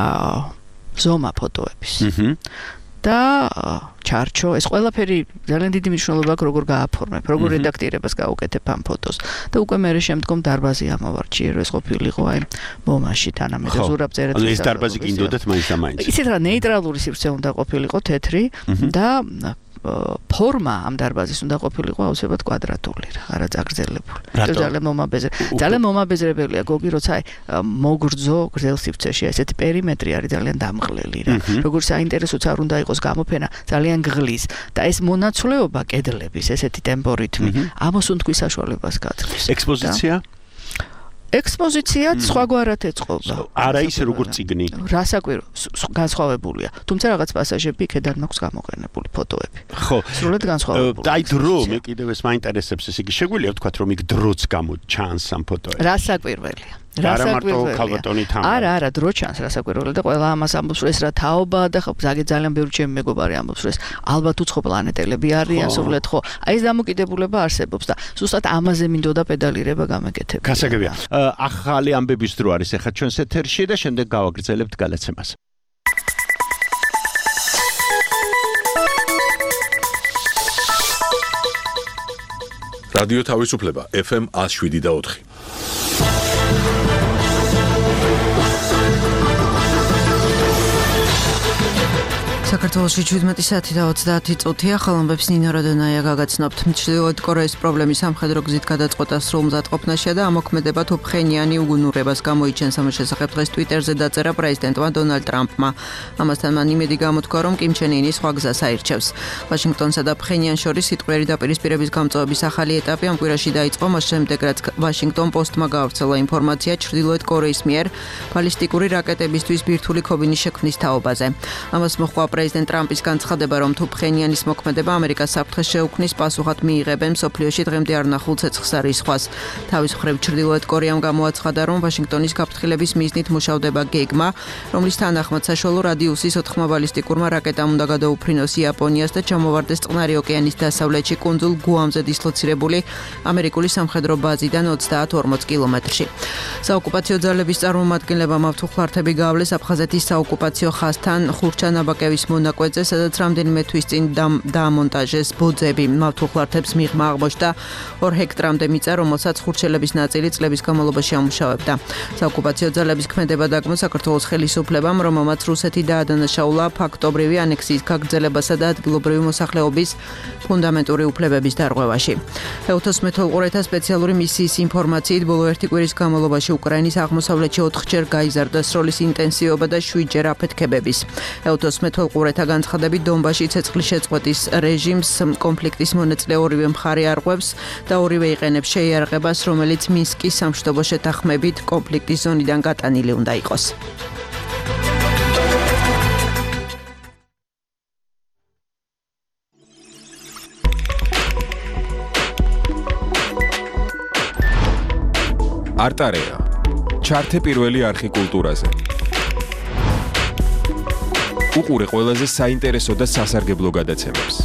ზომა ფოტოების. და ჩარჩო ეს ყველაფერი ძალიან დიდი მნიშვნელობა აქვს როგორ გააფორმებ, როგორ რედაქტირებას გაუკეთებ ამ ფოტოს და უკვე მე შემდგომ დარბაზი ამოვარჩიე რომ ეს ყოფილიყო აი მომაში თანამედროვე ზურაბწერეთ ეს დარბაზი გინდოდათ მაინც და მაინც იცით რა ნეიტრალური სივრცე უნდა ყოფილიყო თეთრი და ფორმა ამ დარბაზის უნდა ყოფილიყო აუცილებლად კვადრატული რა, არა წაგრძელებული. ეს ძალიან მომაბეზრე. ძალიან მომაბეზრებელია გოგი, როცა აი მოგრძო გრძელ სივრცეში ესეთი პერიმეტრი არის ძალიან დამღლელი რა. როგორც საინტერესოც არ უნდა იყოს გამოფენა, ძალიან გღლის და ეს მონაცვლეობა კედლების ესეთი ტემპორითმი ამოსუნთქვის საშუალებას გაძლევს. ექსპოზიცია? ექსპოზიციაც სხვაგვარად ეწყობა. არა ისე როგორც წიგნი. რასაკვირო, განსხვავებულია. თუმცა რაღაც პასაჟები იქედან მაქვს გამოყენებული ფოტოები. ხო. სრულად განსხვავებული. აი დრო მე კიდევ ეს მაინტერესებს ეს იგი შეგვიძლია ვთქვათ რომ იქ დროც გამოჩანს ამ ფოტოებში. რასაკვირველია. არა მარტო ქალბატონი თამარ. არა, არა, დრო ჩანს რასაკვირველია და ყველა ამას ამბობს რომ ეს რა თაობა და ხო ძალიან ბევრი ჩემი მეგობარი ამბობს რომ ეს ალბათ უცხო პლანეტელები არიან სულეთ ხო. აი ეს დამოკიდებულება არსებობს და ზუსტად ამაზე მინდოდა პედალირება გამეკეთებინა. გასაგებია. ახალი ამბების დრო არის ახლა ჩვენს ეთერში და შემდეგ გავაგრძელებთ გადაცემას. რადიო თავისუფლება ეფ ემ one oh seven და four. საქართველოში შვიდმეტი საათი და ოცდაათი წუთია ხალხებს ნინო როდონაია გაგაცნობთ. ჩრდილოეთ კორეის პრობლემის სამხედრო გზით გადაწყვეტა სრულ მზადყოფნაშია და ამოქმედება თუ ფხენიანი უგუნურებას გამოიჩენს. ამის შესახებ დღეს ტვიტერზე დაწერა პრეზიდენტმა დონალდ ტრამპმა. ამასთან მან იმედი გამოთქვა, რომ კიმ ჩენ ინის სხვა გზას აირჩევს. ვაშინგტონსა და ფხენიანს შორის სიტყვიერი დაპირისპირების გამწვავების ახალი ეტაპი ამ კვირაში დაიწყო, მას შემდეგ რაც ვაშინგტონ პოსტმა გაავრცელა ინფორმაცია ჩრდილოეთ კორეის მიერ ბალისტიკური რაკეტებისთვის ბირთვული ქობინის შექმნის თაობაზე. ამას მოჰყვა პრეზიდენტ ტრამპის განცხადება, რომ თუ ფხენიანის მოქმედება ამერიკას საფრთხეს შეუქმნის, პასუხად მიიღებენ მსოფლიოში დღემდე არ ნახულ ცეცხლს არისხვას. თავის მხრივ ჩრდილოეთ კორეამ გამოაცხადა, რომ ვაშინგტონის გაფრთხილების მიზნით მუშავდება გეგმა, რომლის თანახმად საშუალო რადიუსის ოთხმა ბალისტიკურმა რაკეტამ უნდა გადაუფრინოს იაპონიას და ჩამოვარდეს წყნარი ოკეანის დასავლეთში კუნძულ გუამზე დისლოცირებული ამერიკული სამხედრო ბაზიდან ოცდაათ ორმოც კილომეტრში. საოკუპაციო ძალების წარმომადგენლებამ ავთუხლართები გაავლეს აფხაზეთის საოკუპაციო ხაზთან ხურჩანაბაკევის მონაკვეთზე, სადაც რამდენიმე თვის წინ დაამონტაჟეს ბოძები. მავთუხლართებს მიღმა აღმოჩნდა ორ ჰექტრამდე მიწა, რომელსაც ხურჩელების ნაწილი წლების განმავლობაში ამუშავებდა. საოკუპაციო ძალების ქმედება დაგმო საქართველოს ხელისუფლებამ, რომელმაც რუსეთი დაადანაშაულა ფაქტობრივი ანექსიის გაგრძელებასა და ადგილობრივი მოსახლეობის ფუნდამენტური უფლებების დარღვევაში. ევთოსმეთოლყურეთა სპეციალური მისიის ინფორმაციით, ბოლო ერთი კვირის განმავლობაში უკრაინის აღმოსავლეთში ოთხჯერ გაიზარდა სროლის ინტენსივობა და შვიდჯერ აფეთქებების. ევთოსმეთოლყურეთა განცხადებით, დონბასში ცეცხლის შეწყვეტის რეჟიმს კონფლიქტის მონაწილე ორივე მხარე არღვევს და ორივე იყენებს შეიარაღებას, რომელიც მინსკის სამშვიდობო შეთანხმებით კონფლიქტის ზონიდან გატანილი უნდა იყოს. არტარეა. ჩართე პირველი არხი კულტურაზე. უყურე ყველაზე საინტერესო და სასარგებლო გადაცემებს.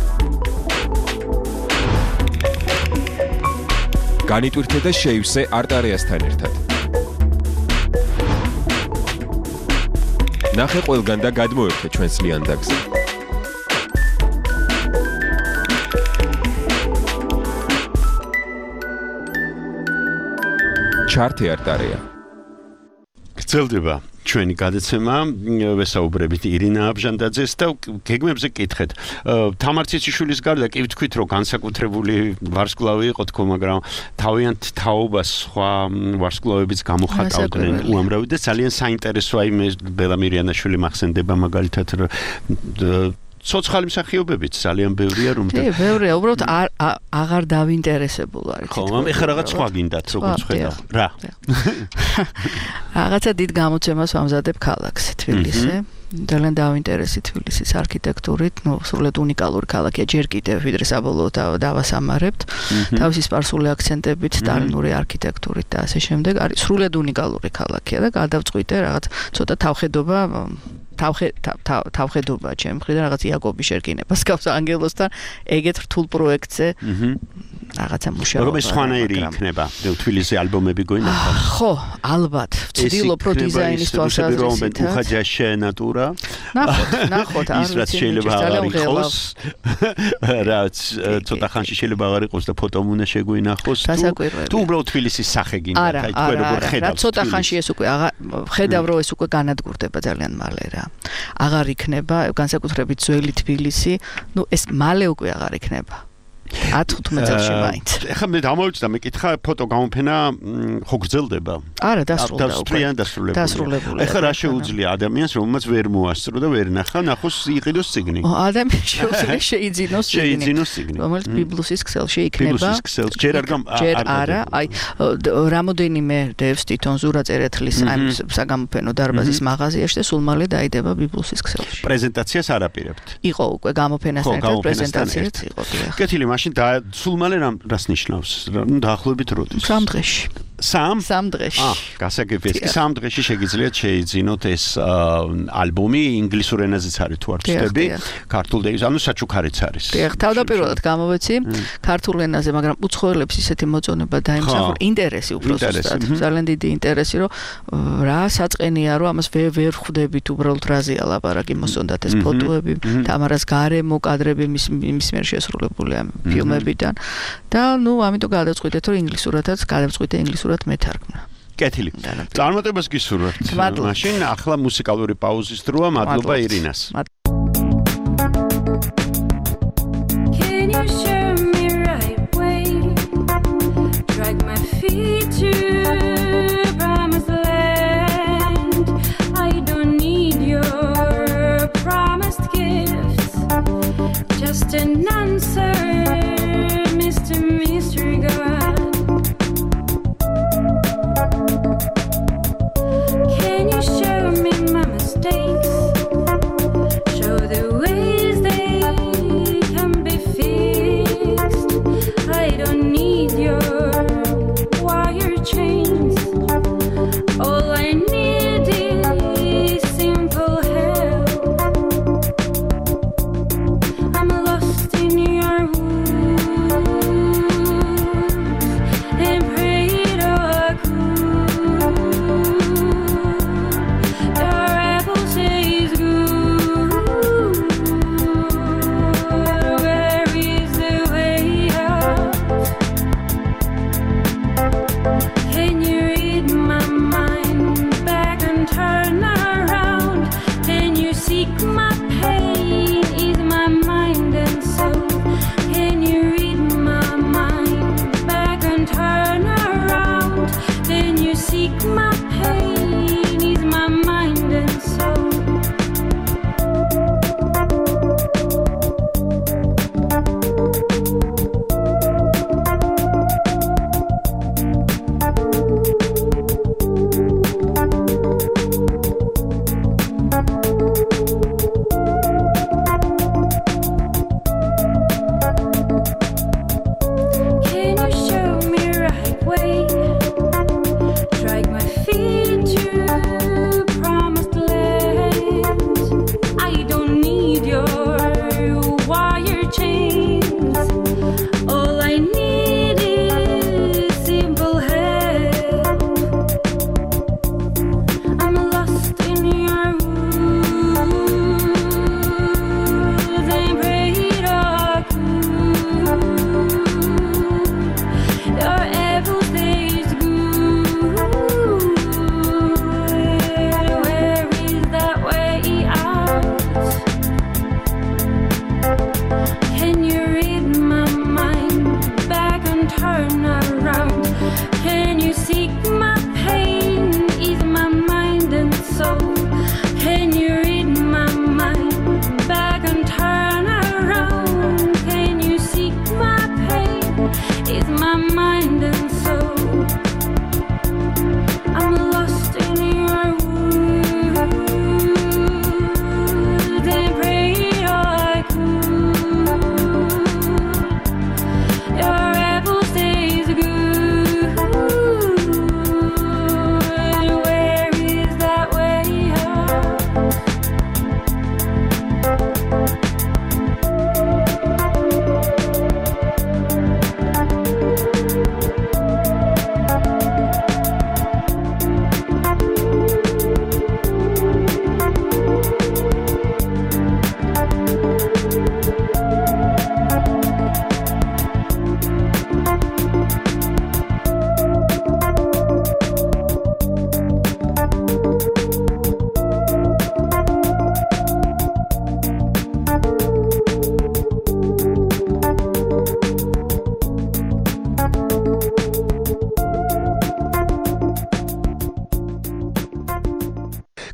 განიტვირთე და შეივსე არტარეასთან ერთად. ნახე ყველგან და გადმოერთე ჩვენს ლიანდაგზე. ჩართე არტარეა. გრძელდება ჩვენი გადაცემა, ვესაუბრებით ირინა აბჟანდაძეს და გეგმებზე კითხეთ. თამარ ციციშვილის გარდა კი ვთქვით, რომ განსაკუთრებული ვარსკვლავი იყო თქო, მაგრამ თავიანთ თაობას სხვა ვარსკვლავებიც გამოხატავდნენ უამრავი და ძალიან საინტერესოა იმ ბელა მირიანაშვილი მახსენდება მაგალითად ცოცხალი მსახიობებიც ძალიან ბევრია რომ და კი ბევრია უბრალოდ აღარ დავინტერესებულ არის ხო ამ ეხლა რაღაც სხვა გინდათ როგორც ხედავ რა რაღაცა დიდ გამოცემას ვამზადებ ქალაქში თბილისში ძალიან დავინტერესი თბილისის არქიტექტურით ნუ სულად უნიკალური ქალაქია ჯერ კიდევ ვიდრე საბოლოოდ დავასამარებთ თავისი სპარსული აქცენტებით სტალინური არქიტექტურით და ასე შემდეგ არის სულად უნიკალური ქალაქია და გადავწყვიტე რაღაც ცოტა თავხედობა თავხე თავხედობა ჩემ მხრიდან რაღაც იაკობი შერკინებას გავს ანგელოსთან ეგეთ რთულ პროექტზე რაღაცა მუშაობა როგორ სხვანაირი იქნება თბილისის ალბომები გვინახავს ხო ალბათ ვცდილობ რო დიზაინის თვალსაზრისით უხაჯაშე ნატურა ნახოთ ნახოთ ის რაც შეიძლება აღარ იყოს რაც ცოტა ხანში შეიძლება აღარ იყოს და ფოტომ უნდა შეგვინახოს თუ უბრალოდ თბილისის სახე გინდათ აი თქვენ როგორ ხედავთ რა ცოტა ხანში ეს უკვე ხედავ რომ ეს უკვე განადგურდება ძალიან მალე რა აღარ იქნება განსაკუთრებით ძველი თბილისი ნუ ეს მალე უკვე აღარ იქნება ათი წელში მაინც. ეხლა მე დამოვიწყდა მეკითხა ფოტო გამოფენა ხო გრძელდება? არა, დასრულდა უკვე. დასრულდა, დასრულებული. დასრულებული. ეხლა რა შეუძლია ადამიანს, რომელმაც ვერ მოასწრო და ვერ ნახა, ნახოს იყიდოს ციგნი? ადამიანს შეუძლია შეიძინოს ციგნი. შეიძინოს ციგნი. რომელიც ბიბლუსის ქსელში იქნება. ბიბლუსის ქსელში ჯერ არ გამ ჯერ არა, აი რამოდენიმე დევს თვითონ ზურა წერეთლის ამ საგამოფენო დარბაზის მაღაზიაში და სულ მალე დაიდება ბიბლუსის ქსელში. პრეზენტაციას არაპირებთ. იყო უკვე გამოფენასთან ერთად პრეზენტაციაც იყო. კეთილი, მაშინ და სულ მალე რას ნიშნავს? ნუ დაახლოებით როდის? სამ დღეში. სამ? სამ დღეში. აა, გასაგებია. სამ დღეში შეგიძლიათ შეიძინოთ ეს ალბომი ინგლისურ ენაზეც არის თუ არ ვცდები, ქართულ და ანუ საჩუქარიც არის. დიახ, თავდაპირველად გამოვეცი ქართულ ენაზე, მაგრამ უცხოელებს ისეთი მოწონება დაიმსახურა, ინტერესი უფრო ზუსტად. ძალიან დიდი ინტერესი, რომ რა საწყენია, რომ ამას ვერ ვერ ხვდებით უბრალოდ რაზეა ლაპარაკი, მოსონდათ ეს ფოტოები, თამარას გარემო კადრები მის მის მიერ შესრულებული ამ ფილმებიდან და ნუ ამიტომ გადავწყვიტეთ, რომ ინგლისურადაც გადავწყვიტე ინგლისურად მეთარგმნა. კეთილი. წარმატებას გისურვებთ. მაშინ ახლა მუსიკალური პაუზის დროა. მადლობა ირინას. Can you show me right way? Drag my feet to promised land. I don't need your promised gifts. Just an answer, Mister Mystery God. Can you show me my mistakes? Show the ways they can be fixed.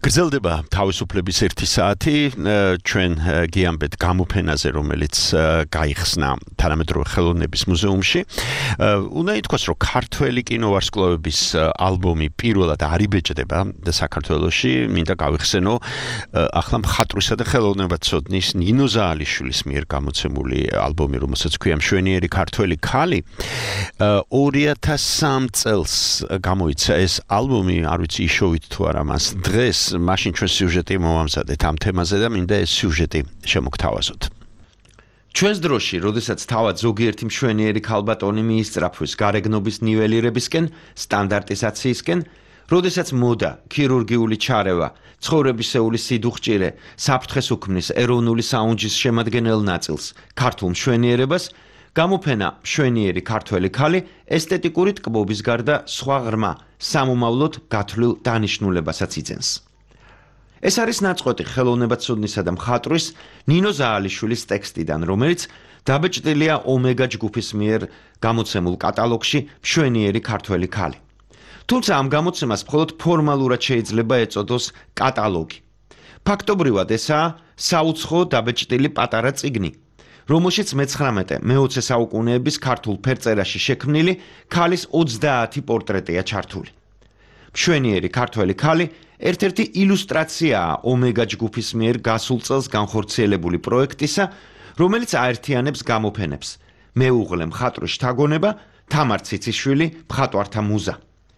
გრძელდება თავისუფლების ერთი საათი ჩვენ გიამბეთ გამოფენაზე რომელიც გაიხსნა თანამედროვე ხელოვნების მუზეუმში უნდა ითქვას რომ ქართველი კინოვარსკვლავების ალბომი პირველად არიბეჭდება საქართველოში მინდა გავიხსენო ახლა მხატვრისა და ხელოვნებაცოდნის ნინო ზაალიშვილის მიერ გამოცემული ალბომი რომელსაც ქვია მშვენიერი ქართველი ქალი ორი ათას სამ წელს გამოიცა ეს ალბომი არ ვიცი იშოვით თუ არა მას დღეს მაშინ ჩვენ სიუჟეტი მოვამზადეთ ამ თემაზე და მინდა ეს სიუჟეტი შემოგთავაზოთ. ჩვენს დროში, როდესაც თავად ზოგიერთი მშვენიერი ქალბატონი მიისწრაფვის გარეგნობის ნიველირებისკენ, სტანდარტიზაციისკენ, როდესაც მოდა, ქირურგიული ჩარევა, ცხოვრებისეული სიდუხჭირე, საფრთხეს უქმნის ეროვნული საუნჯის შემადგენელ ნაწილს, ქართულ მშვენიერებას, გამოფენა მშვენიერი ქართველი ქალი ესთეტიკური ტკბობის გარდა სხვა ღრმა, სამომავლოდ გათვლილ დანიშნულებასაც იძენს. ეს არის ნაწყვეტი ხელოვნებაცოდნისა და მხატვრის ნინო ზაალიშვილის ტექსტიდან, რომელიც დაბეჭდილია ომეგა ჯგუფის მიერ გამოცემულ კატალოგში მშვენიერი ქართველი ქალი. თუმცა ამ გამოცემას მხოლოდ ფორმალურად შეიძლება ეწოდოს კატალოგი. ფაქტობრივად ესაა საუცხო დაბეჭდილი პატარა წიგნი, რომელშიც მეცხრამეტე მეოცე საუკუნეების ქართულ ფერწერაში შექმნილი ქალის ოცდაათი პორტრეტია ჩართული. მშვენიერი ქართველი ქალი ერთ-ერთი ილუსტრაციაა ომეგა ჯგუფის მიერ გასულ წელს განხორციელებული პროექტისა, რომელიც აერთიანებს გამოფენებს მეუღლე მხატვრის შთაგონება, თამარ ციციშვილი, მხატვართა მუზა.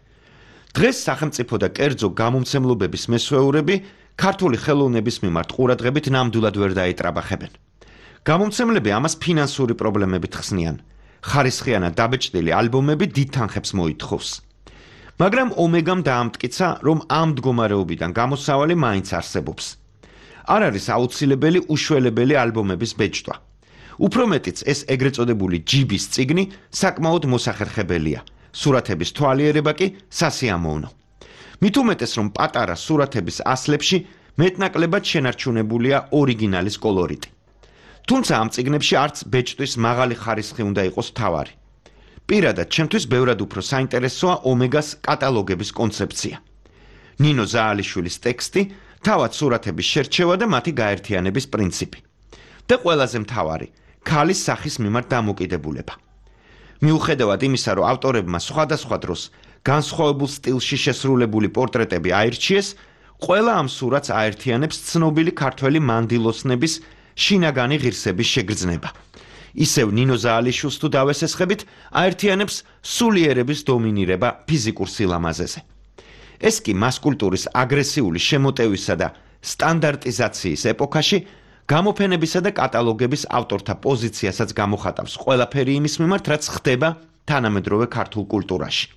დღეს სახელმწიფო და კერძო გამომცემლობების მესვეურები ქართული ხელოვნების მიმართ ყურადღებით ნამდვილად ვერ დაეტრაბახებენ. გამომცემლები ამას ფინანსური პრობლემებით ხსნიან. ხარისხიანად დაბეჭდილი ალბომები დიდ თანხებს მოითხოვს. მაგრამ ომეგამ დაამტკიცა, რომ ამ მდგომარეობიდან გამოსავალი მაინც არსებობს. არ არის აუცილებელი უშველებელი ალბომების ბეჭდვა. უფრო მეტიც ეს ეგრეთ წოდებული ჯიბის წიგნი საკმაოდ მოსახერხებელია. სურათების თვალიერება კი სასიამოვნო. მით უმეტეს რომ პატარა სურათების ასლებში მეტნაკლებად შენარჩუნებულია ორიგინალის კოლორიტი. თუმცა ამ წიგნებში არც ბეჭდვის მაღალი ხარისხი უნდა იყოს მთავარი. პირადად ჩემთვის ბევრად უფრო საინტერესოა ომეგას კატალოგების კონცეფცია. ნინო ზაალიშვილის ტექსტი, თავად სურათების შერჩევა და მათი გაერთიანების პრინციპი. და ყველაზე მთავარი, ქალის სახის მიმართ დამოკიდებულება. მიუხედავად იმისა, რომ ავტორებმა სხვადასხვა დროს განსხვავებულ სტილში შესრულებული პორტრეტები აირჩიეს, ყველა ამ სურათს აერთიანებს ცნობილი ქართველი მანდილოსნების შინაგანი ღირსების შეგრძნება. ისევ ნინო ზაალიშვილს თუ დავესესხებით, აერთიანებს სულიერების დომინირება ფიზიკურ სილამაზეზე. ეს კი მასკულტურის აგრესიული შემოტევისა და სტანდარტიზაციის ეპოქაში გამოფენებისა და კატალოგების ავტორთა პოზიციასაც გამოხატავს ყველაფერი იმის მიმართ, რაც ხდება თანამედროვე ქართულ კულტურაში.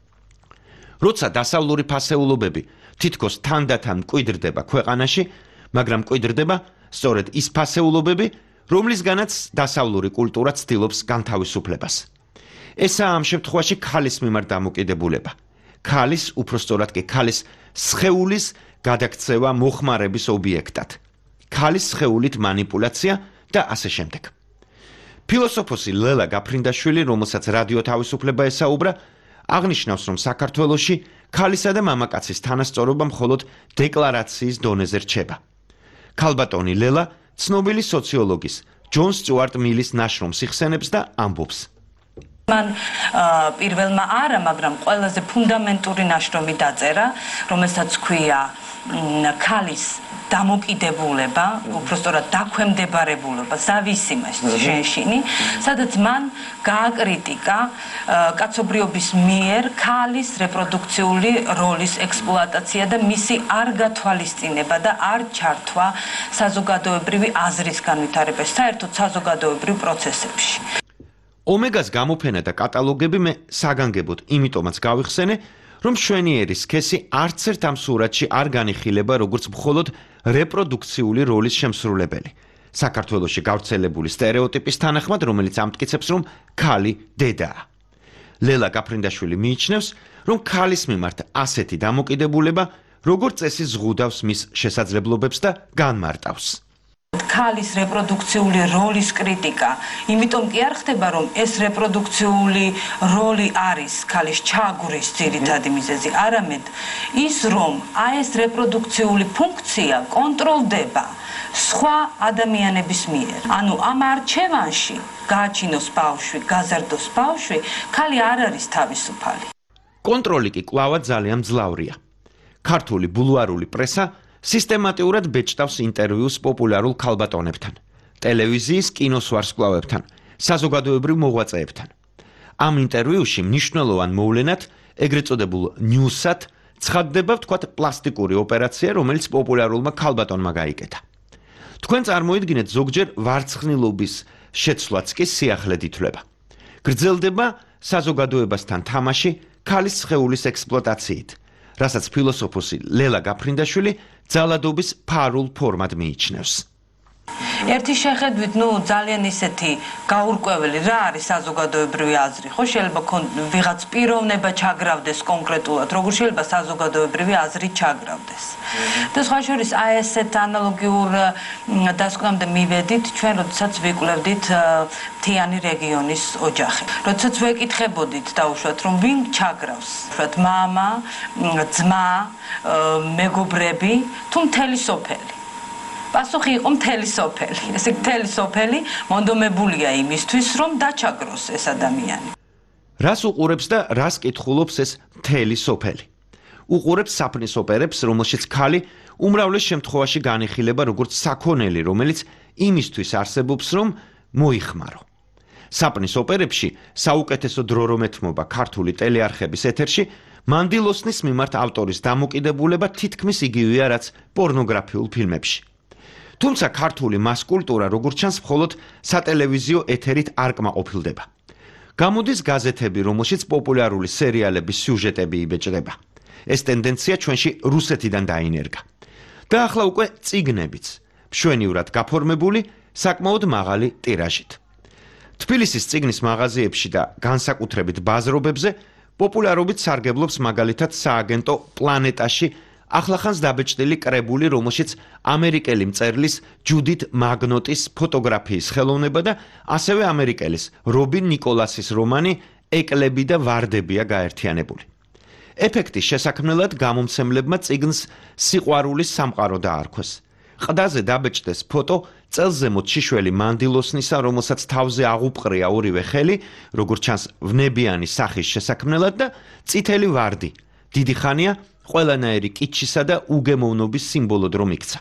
როცა დასავლური ფასეულობები თითქოს თანდათან მკვიდრდება ქვეყანაში, მაგრამ მკვიდრდება სწორედ ის ფასეულობები, რომლისგანაც დასავლური კულტურა ცდილობს განთავისუფლებას. ესაა ამ შემთხვევაში ქალის მიმართ დამოკიდებულება. ქალის, უпростоრად კი ქალის სხეულის გადაქცევა მოხმარების ობიექტად. ქალის სხეულით манипуляცია და ასე შემდეგ. ფილოსოფოსი ლელა გაფრინდაშვილი, რომელსაც რადიო თავისუფლება ესაუბრა, აღნიშნავს, რომ საქართველოში ქალისა და მამაკაცის თანასწორობა მხოლოდ დეკლარაციის დონეზე რჩება. ქალბატონი ლელა ცნობილი სოციოლოგის ჯონ სტიუარტ მილის ნაშრომს იხსენებს და ამბობს. მან პირველმა არა, მაგრამ ყველაზე ფუნდამენტური ნაშრომი დაწერა, რომელსაც ქვია ქალის დამოკიდებულება, უпростоრად დაქვემდებარებულობა, зависимость женщины, სადაც მან გააკრიტიკა კაცობრიობის მიერ ქალის რეპროდუქციული როლის ექსპლუატაცია და მისი არ გათვალისწინება და არ ჩართვა საზოგადოებრივი აზრის განვითარებაში, საერთოდ საზოგადოებრივ პროცესებში. ომეგას გამოფენა და კატალოგები მე საგანგებოდ იმიტომაც გავიხსენე, რომ მშვენიერი სქესი არც ერთ ამ სურათში არ განიხილება როგორც მხოლოდ რეპროდუქციული როლის შემსრულებელი. საქართველოში გავრცელებული სტერეოტიპის თანახმად, რომელიც ამტკიცებს, რომ ქალი დედაა. ლელა გაფრინდაშვილი მიიჩნევს, რომ ქალის მიმართ ასეთი დამოკიდებულება, როგორც წესი ზღუდავს მის შესაძლებლობებს და განმარტავს. ქალის რეპროდუქციული როლის კრიტიკა. იმიტომ კი არ ხდება, რომ ეს რეპროდუქციული როლი არის ქალის ჩაგვრის ძირითადი მიზეზი, არამედ ის, რომ აი ეს რეპროდუქციული ფუნქცია კონტროლდება სხვა ადამიანების მიერ. ანუ ამ არჩევანში გააჩინოს ბავშვი, გაზარდოს ბავშვი, ქალი არ არის თავისუფალი. კონტროლი კი კვლავად ძალიან მძლავრია. ქართული ბულვარული პრესა სისტემატურად ბეჭდავს ინტერვიუს პოპულარულ ქალბატონებთან, ტელევიზიის კინოს ვარსკვლავებთან, საზოგადოებრივ მოღვაწეებთან. ამ ინტერვიუში მნიშვნელოვან მოვლენად, ეგრეთ წოდებულ ნიუსად, ცხადდება ვთქვათ პლასტიკური ოპერაცია, რომელიც პოპულარულმა ქალბატონმა გაიკეთა. თქვენ წარმოიდგინეთ ზოგჯერ ვარცხნილობის შეცვლაც კი სიახლედ ითვლება. გრძელდება საზოგადოებასთან თამაში ქალის სხეულის ექსპლუატაციით, რასაც ფილოსოფოსი ლელა გაფრინდაშვილი ძალადობის ფარულ ფორმად მიიჩნევს. ერთი შეხედვით, ნუ ძალიან ისეთი გაურკვეველი რა არის საზოგადოებრივი აზრი, ხო შეიძლება ვიღაც პიროვნება ჩაგრავდეს კონკრეტულად, როგორ შეიძლება საზოგადოებრივი აზრი ჩაგრავდეს. და სხვა შორის აი ესეთ ანალოგიურ დასკვნამდე მივედით ჩვენ, როდესაც ვიკვლევდით მთიანი რეგიონის ოჯახი. როდესაც ვეკითხებოდით დაუშვათ, რომ ვინ ჩაგრავს, ვთქვათ, მამა, ძმა, მეგობრები, თუ მთელი სოფელი. პასუხი იყო მთელი სოფელი. ესე მთელი სოფელი მონდომებულია იმისთვის, რომ დაჩაგროს ეს ადამიანი. რას უყურებს და რას კითხულობს ეს მთელი სოფელი? უყურებს საფნის ოპერებს, რომელშიც ქალი უმრავლეს შემთხვევაში განიხილება როგორც საქონელი, რომელიც იმისთვის არსებობს, რომ მოიხმარო. საფნის ოპერებში საუკეთესო დრო რომ ეთმობა ქართული ტელეარხების ეთერში, მანდილოსნის მიმართ ავტორის დამოკიდებულება თითქმის იგივეა, რაც პორნოგრაფიულ ფილმებში. თუმცა ქართული მას-კულტურა, როგორც ჩანს, მხოლოდ სატელევიზიო ეთერით არ კმაყოფილდება. გამოდის გაზეთები, რომელშიც პოპულარული სერიალების სიუჟეტები იბეჭდება. ეს ტენდენცია ჩვენში რუსეთიდან დაინერგა. და ახლა უკვე წიგნებიც, მშვენივრად გაფორმებული, საკმაოდ მაღალი ტირაჟით. თბილისის წიგნის მაღაზიებში და განსაკუთრებით ბაზრობებზე პოპულარობით სარგებლობს მაგალითად სააგენტო პლანეტაში ახლახანს დაბეჭდილი კრებული, რომელშიც ამერიკელი მწერლის ჯუდით მაგნოტის ფოტოგრაფიის ხელოვნება და ასევე ამერიკელის რობინ ნიკოლასის რომანი ეკლები და ვარდებია გაერთიანებული. ეფექტის შესაქმნელად გამომცემლებმა წიგნს სიყვარულის სამყარო დაარქვეს. ყდაზე დაბეჭდეს ფოტო წელზემოთ შიშველი მანდილოსნისა, რომელსაც თავზე აღუპყრია ორივე ხელი, როგორც ჩანს ვნებიანი სახის შესაქმნელად და წითელი ვარდი. დიდი ხანია ყველანაირი კიჩისა და უგემოვნობის სიმბოლოდ რომ იქცა.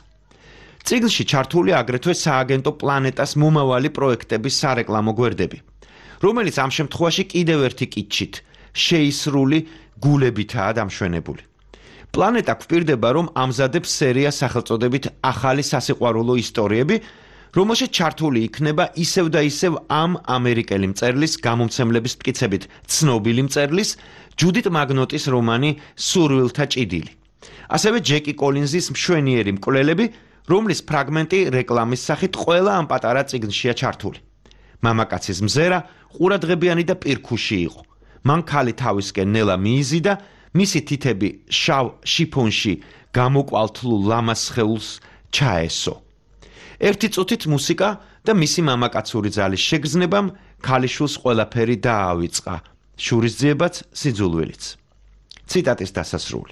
წიგნში ჩართული აგრეთვე სააგენტო პლანეტას მომავალი პროექტების სარეკლამო გვერდები, რომელიც ამ შემთხვევაში კიდევ ერთი კიჩით, შეისრული გულებითაა დამშვენებული. პლანეტა გვპირდება, რომ ამზადებს სერია სახელწოდებით ახალი სასიყვარულო ისტორიები, რომელშიც ჩართული იქნება ისევ და ისევ ამ ამერიკელი მწერლის გამომცემლების მტკიცებით ცნობილი მწერლის ჯუდით მაგნოტის რომანი სურვილთა ჭიდილი. ასევე ჯეკი კოლინზის მშვენიერი მკვლელები, რომლის ფრაგმენტი რეკლამის სახით ყველა ამ პატარა წიგნშია ჩართული. მამაკაცის მზერა ყურადღებიანი და პირქუში იყო. მან ქალი თავისკენ ნელა მიიზიდა, მისი თითები შავ შიფონში გამოკვალთლულ ლამას სხეულს ჩაესო. ერთი წუთით მუსიკა და მისი მამაკაცური ძალის შეგრძნებამ ქალიშვილს ყველაფერი დაავიწყა, შურისძიებაც სიძულვილიც. ციტატის დასასრული.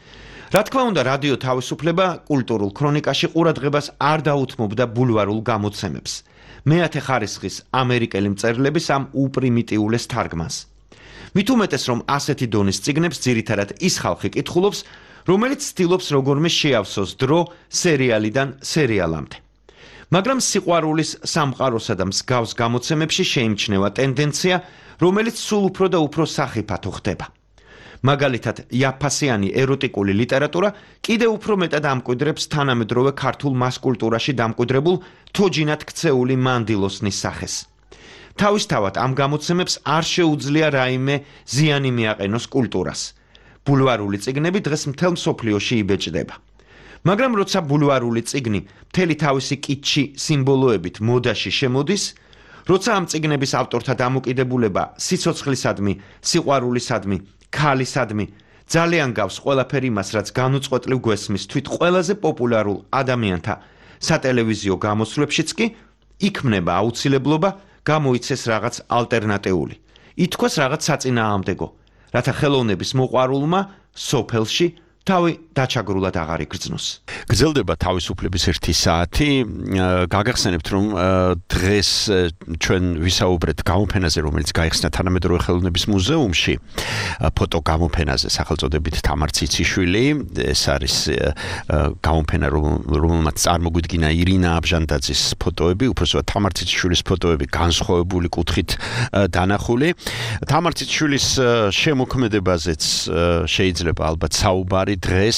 რა თქმა უნდა, რადიო თავისუფლება კულტურულ ქრონიკაში ყურადღებას არ დაუთმობდა ბულვარულ გამოცემებს, მეათე ხარისხის ამერიკელი მწერლების ამ უპრიმიტიულეს თარგმანს. მით უმეტეს, რომ ასეთი დონის წიგნებს ძირითადად ის ხალხი კითხულობს, რომელიც ცდილობს როგორმე შეავსოს დრო სერიალიდან სერიალამდე. მაგრამ სიყვარულის სამყაროსა და მსგავს გამოცემებში შეიმჩნევა ტენდენცია, რომელიც სულ უფრო და უფრო სახიფათო ხდება. მაგალითად, იაფასიანი ეროტიკული ლიტერატურა კიდევ უფრო მეტად ამკვიდრებს თანამედროვე ქართულ მას-კულტურაში დამკვიდრებულ თოჯინად ქცეული მანდილოსნის სახეს. თავისთავად ამ გამოცემებს არ შეუძლია რაიმე ზიანი მიაყენოს კულტურას. ბულვარული წიგნები დღეს მთელ მსოფლიოში იბეჭდება. მაგრამ როცა ბულვარული წიგნი მთელი თავისი კიჩი სიმბოლოებით მოდაში შემოდის, როცა ამ წიგნების ავტორთა დამოკიდებულება სიცოცხლისადმი, სიყვარულისადმი, ქალისადმი ძალიან გავს ყველაფერი იმას, რაც განუწყვეტლივ გვესმის თვით ყველაზე პოპულარულ ადამიანთა სატელევიზიო გამოსვლებშიც კი იქმნება აუცილებლობა გამოიცეს რაღაც ალტერნატიული. ითქვას რაღაც საწინააღმდეგო, რათა ხელოვნების მოყვარულმა სოფელში თავი დაჩაგრულად აღარ იგრძნოს. გრძელდება თავისუფლების ერთი საათი. გაგახსენებთ, რომ დღეს ჩვენ ვისაუბრეთ გამოფენაზე, რომელიც გაიხსნა თანამედროვე ხელოვნების მუზეუმში, ფოტო გამოფენაზე სახელწოდებით თამარ ციციშვილი. ეს არის გამოფენა, რომელმაც წარმოგვიდგინა ირინა აბჟანდაძის ფოტოები, უпроსტად თამარ ციციშვილის ფოტოები განსხვავებული კუთხით დანახული. თამარ ციციშვილის შემოქმედებაზეც შეიძლება ალბათ საუბარი დღეს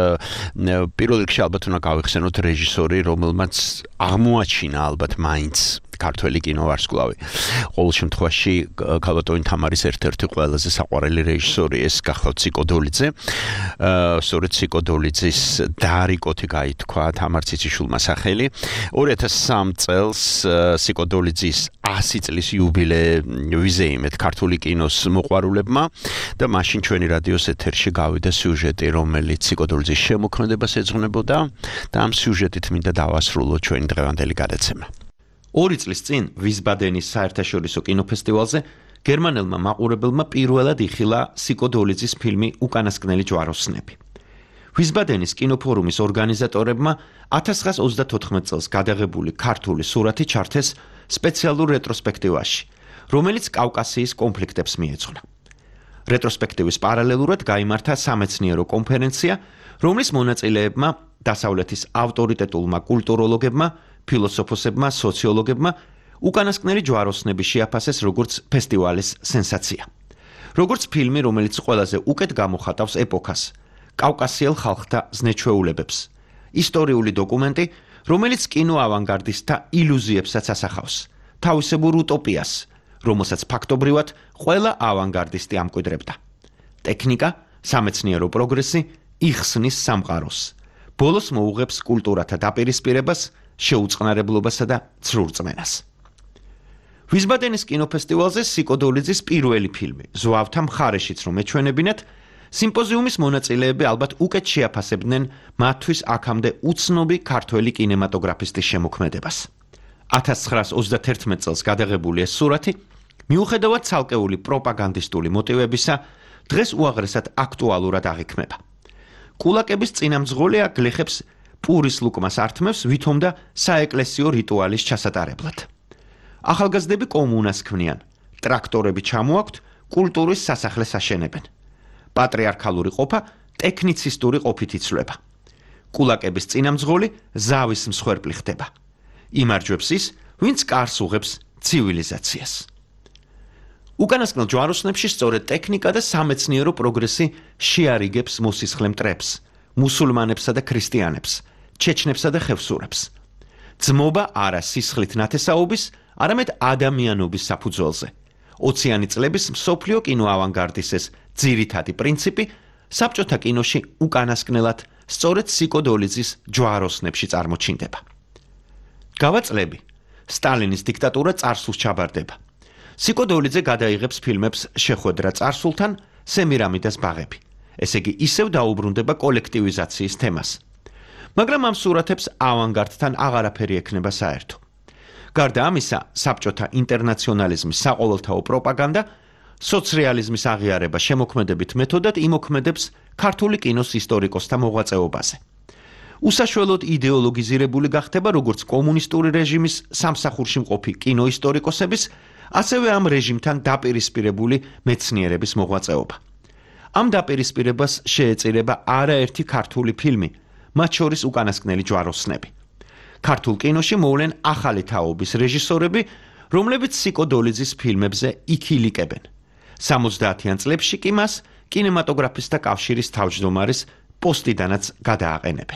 პირველ რიგში ალბათ უნდა გავიხსენოთ რეჟისორი, რომელმაც აღმოაჩინა ალბათ მაინც ქართველი კინოვარსკვლავი. ყოველ შემთხვევაში ქალბატონი თამარის ერთ-ერთი ყველაზე საყვარელი რეჟისორი ეს გახლავთ ციკო დოლიძე. სწორედ ციკო დოლიძის დარიკოთი გაითქვა თამარ ციციშვილმა სახელი. ორი ათას სამი წელს ციკო დოლიძის ასი წლის იუბილე ვიზეიმეთ ქართული კინოს მოყვარულებმა და მაშინ ჩვენი რადიოს ეთერში გავიდა სიუჟეტი, რომელიც ციკო დოლიძის შემოქმედებას ეძღვნებოდა და ამ სიუჟეტით მინდა დავასრულოთ ჩვენი დღევანდელი გადაცემა. ორი წლის წინ ვისბადენის საერთაშორისო კინოფესტივალზე გერმანელმა მაყურებელმა პირველად იხილა ციკო დოლიძის ფილმი უკანასკნელი ჯვაროსნები. ვისბადენის კინოფორუმის ორგანიზატორებმა ათას ცხრაას ოცდათოთხმეტ წელს გადაღებული ქართული სურათი ჩართეს სპეციალურ რეტროსპექტივაში, რომელიც კავკასიის კონფლიქტებს მიეძღვნა. რეტროსპექტივის პარალელურად გაიმართა სამეცნიერო კონფერენცია, რომლის მონაწილეებმა დასავლეთის ავტორიტეტულმა კულტუროლოგებმა, ფილოსოფოსებმა, სოციოლოგებმა უკანასკნელი ჯვაროსნები შეაფასეს როგორც ფესტივალის სენსაცია. როგორც ფილმი, რომელიც ყველაზე უკეთ გამოხატავს ეპოქას, კავკასიელ ხალხთა ზნეჩვეულებებს. ისტორიული დოკუმენტი, რომელიც კინოავანგარდისტთა ილუზიებსაც ასახავს, თავისებურ უტოპიას, რომელსაც ფაქტობრივად ყველა ავანგარდისტი ამკვიდრებდა. ტექნიკა, სამეცნიერო პროგრესი იხსნის სამყაროს. ბოლოს მოუღებს კულტურათა დაპირისპირებას, შეუწყნარებლობასა და ცრურწმენას. ვისბადენის კინოფესტივალზე ციკო დოლიძის პირველი ფილმი, ზვავთა მხარეშიც რომ ეჩვენებინათ, სიმპოზიუმის მონაწილეები ალბათ უკეთ შეაფასებდნენ მათთვის აქამდე უცნობი ქართველი კინემატოგრაფისტის შემოქმედებას. ათას ცხრაას ოცდაათერთმეტ წელს გადაღებული ეს სურათი, მიუხედავად ცალკეული პროპაგანდისტული მოტივებისა, დღეს უაღრესად აქტუალურად აღიქმება. კულაკების წინამძღოლია გლეხებს პურის ლუკმას ართმევს ვითომ და საეკლესიო რიტუალის ჩასატარებლად. ახალგაზრდები კომუნას ქმნიან, ტრაქტორები ჩამოაქვთ, კულტურის სასახლეს აშენებენ. პატრიარქალური ყოფა ტექნიცისტური ყოფით იცვლება. კულაკების წინამძღოლი ზავის მსხვერპლი ხდება. იმარჯვებს ის, ვინც კარს უღებს ცივილიზაციას. უკანასკნელ ჯვაროსნებში სწორედ ტექნიკა და სამეცნიერო პროგრესი შეარიგებს მოსისხლე მტრებს, მუსულმანებსა და ქრისტიანებს, ჩეჩნებსა და ხევსურებს. ძმობა არა სისხლით ნათესაობის, არამედ ადამიანობის საფუძველზე. ოციანი წლების მსოფლიო კინოავანგარდის ეს ძირითადი პრინციპი საბჭოთა კინოში უკანასკნელად სწორედ ციკო დოლიძის ჯვაროსნებში წარმოჩინდება. გავა წლები, სტალინის დიქტატურა წარსულს ჩაბარდება. ციკო დოლიძე გადაიღებს ფილმებს შეხვედრა წარსულთან, სემირამიდას ბაღები. ესე იგი ისევ დაუბრუნდება კოლექტივიზაციის თემას. მაგრამ ამ სურათებს ავანგარდთან აღარაფერი ექნება საერთო. გარდა ამისა, საბჭოთა ინტერნაციონალიზმის საყოველთაო პროპაგანდა, სოციალიზმის აღიარება შემოქმედებით მეთოდად იმოქმედებს ქართული კინოს ისტორიკოსთა მოღვაწეობაზე. უსაშველოდ იდეოლოგიზირებული გახდება როგორც კომუნისტური რეჟიმის სამსახურში მყოფი კინოისტორიკოსების, ასევე ამ რეჟიმთან დაპირისპირებული მეცნიერების მოღვაწეობა. ამ დაპირისპირებას შეეწირება არაერთი ქართული ფილმი, მათ შორის უკანასკნელი ჯვაროსნები. ქართულ კინოში მოვლენ ახალი თაობის რეჟისორები, რომლებიც ციკო დოლიძის ფილმებზე იქილიკებენ. სამოცდაათიან წლებში კი მას კინემატოგრაფისტთა კავშირის თავმჯდომარის პოსტიდანაც გადააყენებენ.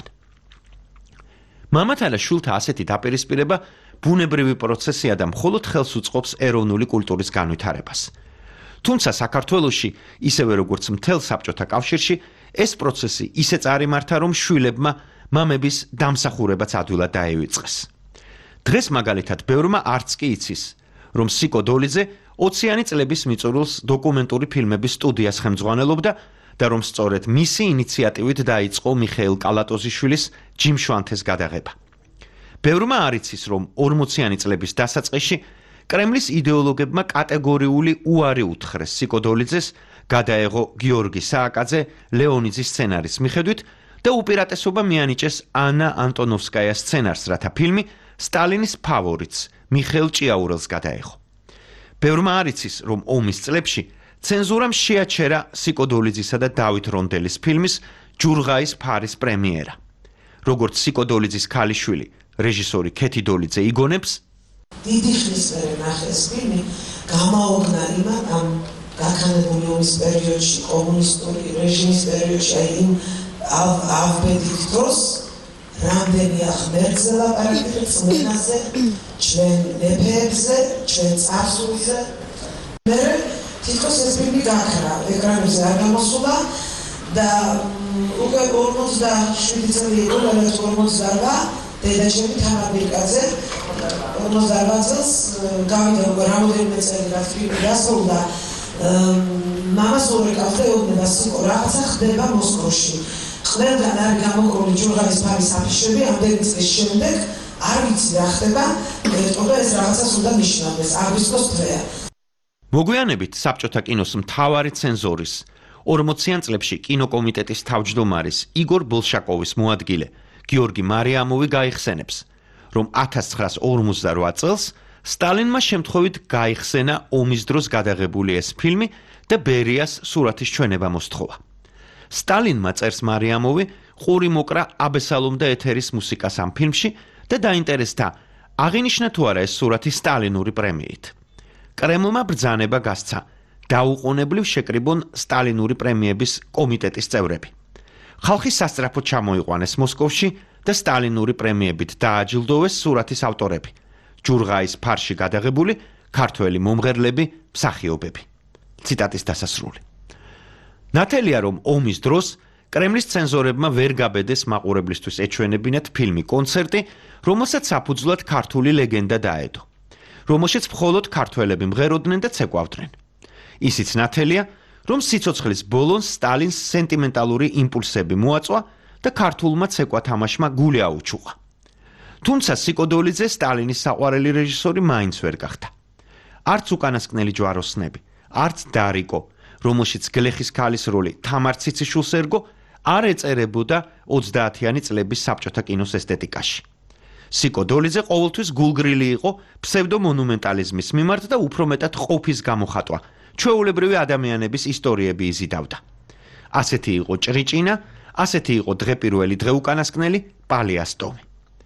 მამათა და შვილთა ასეთი დაპირისპირება ბუნებრივი პროცესია და მხოლოდ ხელს უწყობს ეროვნული კულტურის განვითარებას. თუმცა საქართველოში, ისევე როგორც მთელ საბჭოთა კავშირში, ეს პროცესი ისე წარიმართა, რომ შვილებმა მამების დამსახურებაც ადვილად დაევიწყეს. დღეს მაგალითად ბევრმა არც კი იცის, რომ ციკო დოლიძე ოციანი წლების მიწურულს დოკუმენტური ფილმების სტუდიას ხელმძღვანელობდა და რომ სწორედ მისი ინიციატივით დაიწყო მიხეილ კალატოზიშვილის ჯიმ შვანთეს გადაღება. ბევრმა არ იცის, რომ ორმოციანი წლების დასაწყისში კრემლის იდეოლოგებმა კატეგორიული უარი უთხრეს სიკოდოლიძეს, გადაეღო გიორგი სააკაძე ლეონიძის სცენარის მიხედვით და უპირატესობა მიანიჭეს ანა ანტონოვსკაიას სცენარს, რათა ფილმი სტალინის ფავორიტს მიხეილ ჭიაურელს გადაეღო. ბევრმა არ იცის, რომ ომის წლებში ცენზურამ შეაჩერა სიკოდოლიძისა და დავით რონდელის ფილმის ჯურღაის ფარის პრემიერა. როგორც სიკოდოლიძის ქალიშვილი, რეჟისორი ქეთი დოლიძე იგონებს, დიდი ხნის მერე ნახე ეს ფილმი გამაოგნა იმათ ამ გაქანებული ომის პერიოდში, კომუნისტური რეჟიმის პერიოდში, აი იმ ავბედით დროს რამდენი ღმერთზე ლაპარაკი წმინდანზე, ჩვენ მეფეებზე, ჩვენ წარსულზე. მე თითქოს ეს ფილმი გაქრა, ეკრანებზე არ გამოსულა და უკვე ორმოცდაშვიდი წელი იყო, რაღაც ორმოცდაოთხ დედაჩემი თამარ მილკაძე ორმოცდაოთხ წელს გავიდა უკვე რამოდენიმე წელი რაც ფილმი დასრულდა. მამას ორეკავდა ეუბნება სიკო, რაღაცა ხდება მოსკოვში. ყველგან არის გამოკრული ჯურღაის ფარის აფიშები, ამდენი წლის შემდეგ არ ვიცი რა ხდება, ეტყობა ეს რაღაცას უნდა ნიშნავდეს, აგვისტოს დღეა. მოგვიანებით საბჭოთა კინოს მთავარი ცენზორის, ორმოციან წლებში კინოკომიტეტის თავმჯდომარის იგორ ბოლშაკოვის მოადგილე გიორგი მარიამოვი გაიხსენებს, რომ ათას ცხრაას ორმოცდარვა წელს სტალინმა შემთხვევით გაიხსენა ომის დროს გადაღებული ეს ფილმი და ბერიას სურათის ჩვენება მოსთხოვა. სტალინმა წერს მარიამოვი, ყური მოკრა აბესალომ და ეთერის მუსიკას ამ ფილმში და დაინტერესდა, აღინიშნა თუ არა ეს სურათი სტალინური პრემიით. კრემლმა ბრძანება გასცა, დაუყოვნებლივ შეკრიბონ სტალინური პრემიების კომიტეტის წევრები. ხალხი სასწრაფოდ ჩამოიყვანეს მოსკოვში და სტალინური პრემიებით დააჯილდოვეს სურათის ავტორები. ჯურღაის ფარში გადაღებული ქართველი მომღერლები, მსახიობები. ციტატის დასასრული. ნათელია, რომ ომის დროს კრემლის ცენზორებმა ვერ გაბედეს მაყურებლისთვის ეჩვენებინათ ფილმი კონცერტი, რომელსაც საფუძვლად ქართული ლეგენდა დაედო, რომელშიც მხოლოდ ქართველები მღეროდნენ და ცეკვავდნენ. ისიც ნათელია, რომ სიცოცხლის ბოლოს სტალინს სენტიმენტალური იმპულსები მოაწვა და ქართულმა ცეკვა თამაშმა გული აუჩუყა. თუმცა სიკოდოლიძე სტალინის საყვარელი რეჟისორი მაინც ვერ გახდა. არც უკანასკნელი ჯვაროსნები, არც დარიკო, რომელშიც გლეხის ქალის როლი თამარ ციციშვილს ერგო, არ ეწერებოდა ოცდაათიანი წლების საბჭოთა კინოს ესთეტიკაში. სიკოდოლიძე ყოველთვის გულგრილი იყო ფსევდომონუმენტალიზმის მიმართ და უფრო მეტად ყოფის გამოხატვა, ჩვეულებრივი ადამიანების ისტორიები იზიდავდა. ასეთი იყო ჭრიჭინა, ასეთი იყო დღეპირველი დღეუკანასკნელი პალიასტომი.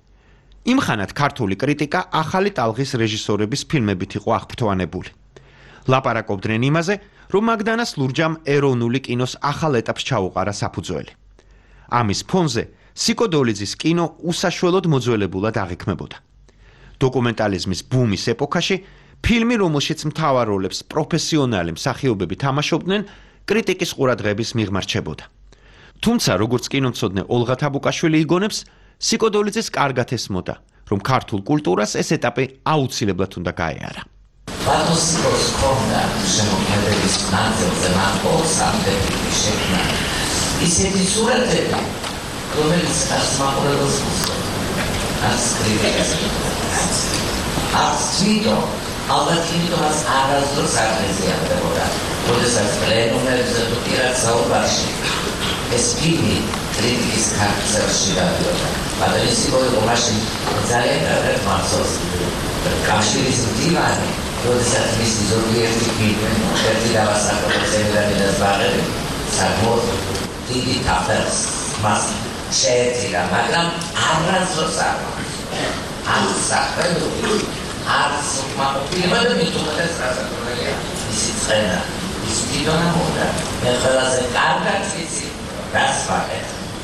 იმხანად ქართული კრიტიკა ახალი ტალღის რეჟისორების ფილმებით იყო აღფრთოვანებული. ლაპარაკობდნენ იმაზე, რომ მაგდანას ლურჯამ ეროვნული კინოს ახალ ეტაპს ჩაუყარა საფუძველი. ამის ფონზე სიკოდოლიძის კინო უსაშველოდ მოძველებულად აღიქმებოდა. დოკუმენტალიზმის ბუმის ეპოქაში ფილმი, რომელშიც მთავარ როლებს პროფესიონალი მსახიობები თამაშობდნენ, კრიტიკის ყურადღების მიღმარჩებოდა. თუმცა, როგორც კინომცოდნე ოლღა თაბუკაშვილი იგონებს, სიკოდოლიძეს კარგად ესმოდა, რომ ქართულ კულტურას ეს ეტაპი აუცილებლად უნდა გაეარა. ბატონსიკოს ქონდა შემოქმედების ნაწილზე მან ორსამდები შექმნა ისეთი სურათები, რომელიც არც მაყურებელს უსწრებს, არც კრიტიკას იწვევს. არც თვითონ, ალბათ იმიტომაც არასდროს არ ეზიარებოდა, როდესაც პლენუმებზე თუ პირად საუბარში ეს ფილმი კრიტიკის ქარწელში გადიოდა. ბატონსიკო იყო მაშინ ძალიან კარგად მახსოვს კავშირის მდივანი, როდესაც მისი ზოგიერთი ფილმი ერთი დავასახელოს ემიგრანტის ბაღები საკმაოდ დიდი თაფერს მას შეეწირა, მაგრამ არასდროს არ არც სახელური, არც მაყურებელი მithumetes რასაკურველია ისი წენა, ის დიდონა მოდა, მე ყველაზე კარგად ვიცი, რას ვაკეთებ.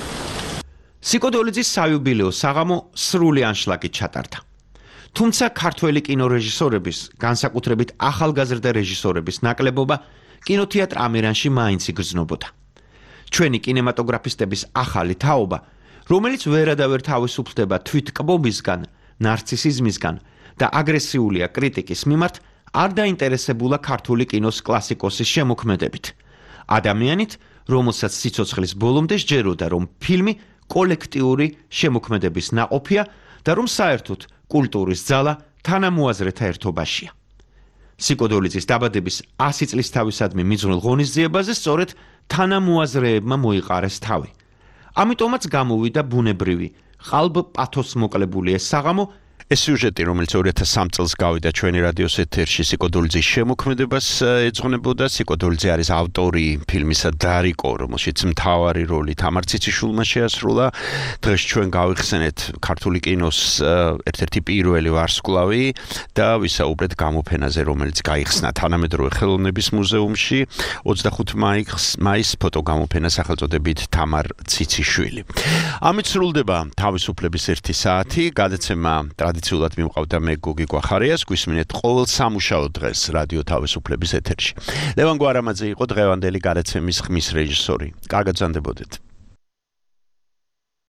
სიკოდოლიძის საიუბილეო საღამო სრული ანშლაგით ჩატარდა. თუმცა ქართველი კინორეჟისორების, განსაკუთრებით ახალგაზრდა რეჟისორების ნაკლებობა კინოთეატრ ამირანში მაინც იგრძნობოდა. ჩვენი კინემატოგრაფისტების ახალი თაობა, რომელიც ვერადავერ თავისუფლდება თვითკბობისგან, ნარცისიზმისგან და აგრესიულია კრიტიკის მიმართ, არ დაინტერესებულა ქართული კინოს კლასიკოსის შემოქმედებით. ადამიანით, რომელსაც სიცოცხლის ბოლომდე სჯეროდა, რომ ფილმი კოლექტიური შემოქმედების ნაყოფია და რომ საერთოდ კულტურის ძალა თანამოაზრეთა ერთობაშია. სიკოდოლიძის დაბადების ასი წლის თავისადმი მიძღვნილ ღონისძიებაზე სწორედ თანამოაზრეებმა მოიყარეს თავი. ამიტომაც გამოვიდა ბუნებრივი, ყალბ პათოსმოკლებული ეს საღამო, ეს სიუჟეტი, რომელიც ორი ათას სამი წელს გავიდა ჩვენი რადიოს ეთერში სიკოდოლიძის შემოქმედებას ეძღვნებოდა. სიკოდოლიძე არის ავტორი ფილმისა დარიკო, რომელშიც მთავარი როლი თამარ ციციშვილმა შეასრულა. დღეს ჩვენ გავიხსენეთ ქართული კინოს ერთ-ერთი პირველი ვარსკვლავი და ვისაუბრეთ გამოფენაზე, რომელიც გაიხსნა თანამედროვე ხელოვნების მუზეუმში ოცდახუთი მაისს ფოტოგამოფენა სახელწოდებით თამარ ციციშვილი. ამით სრულდება თავისუფლების ერთი საათი, გადაცემა ტრადიციულად მიმყავდა მე გოგი გვახარიას, გვისმინეთ ყოველ სამუშაო დღეს რადიო თავისუფლების ეთერში. ლევან გვარამაძე იყო დღევანდელი გადაცემის ხმის რეჟისორი. კარგად ზანდებოდეთ.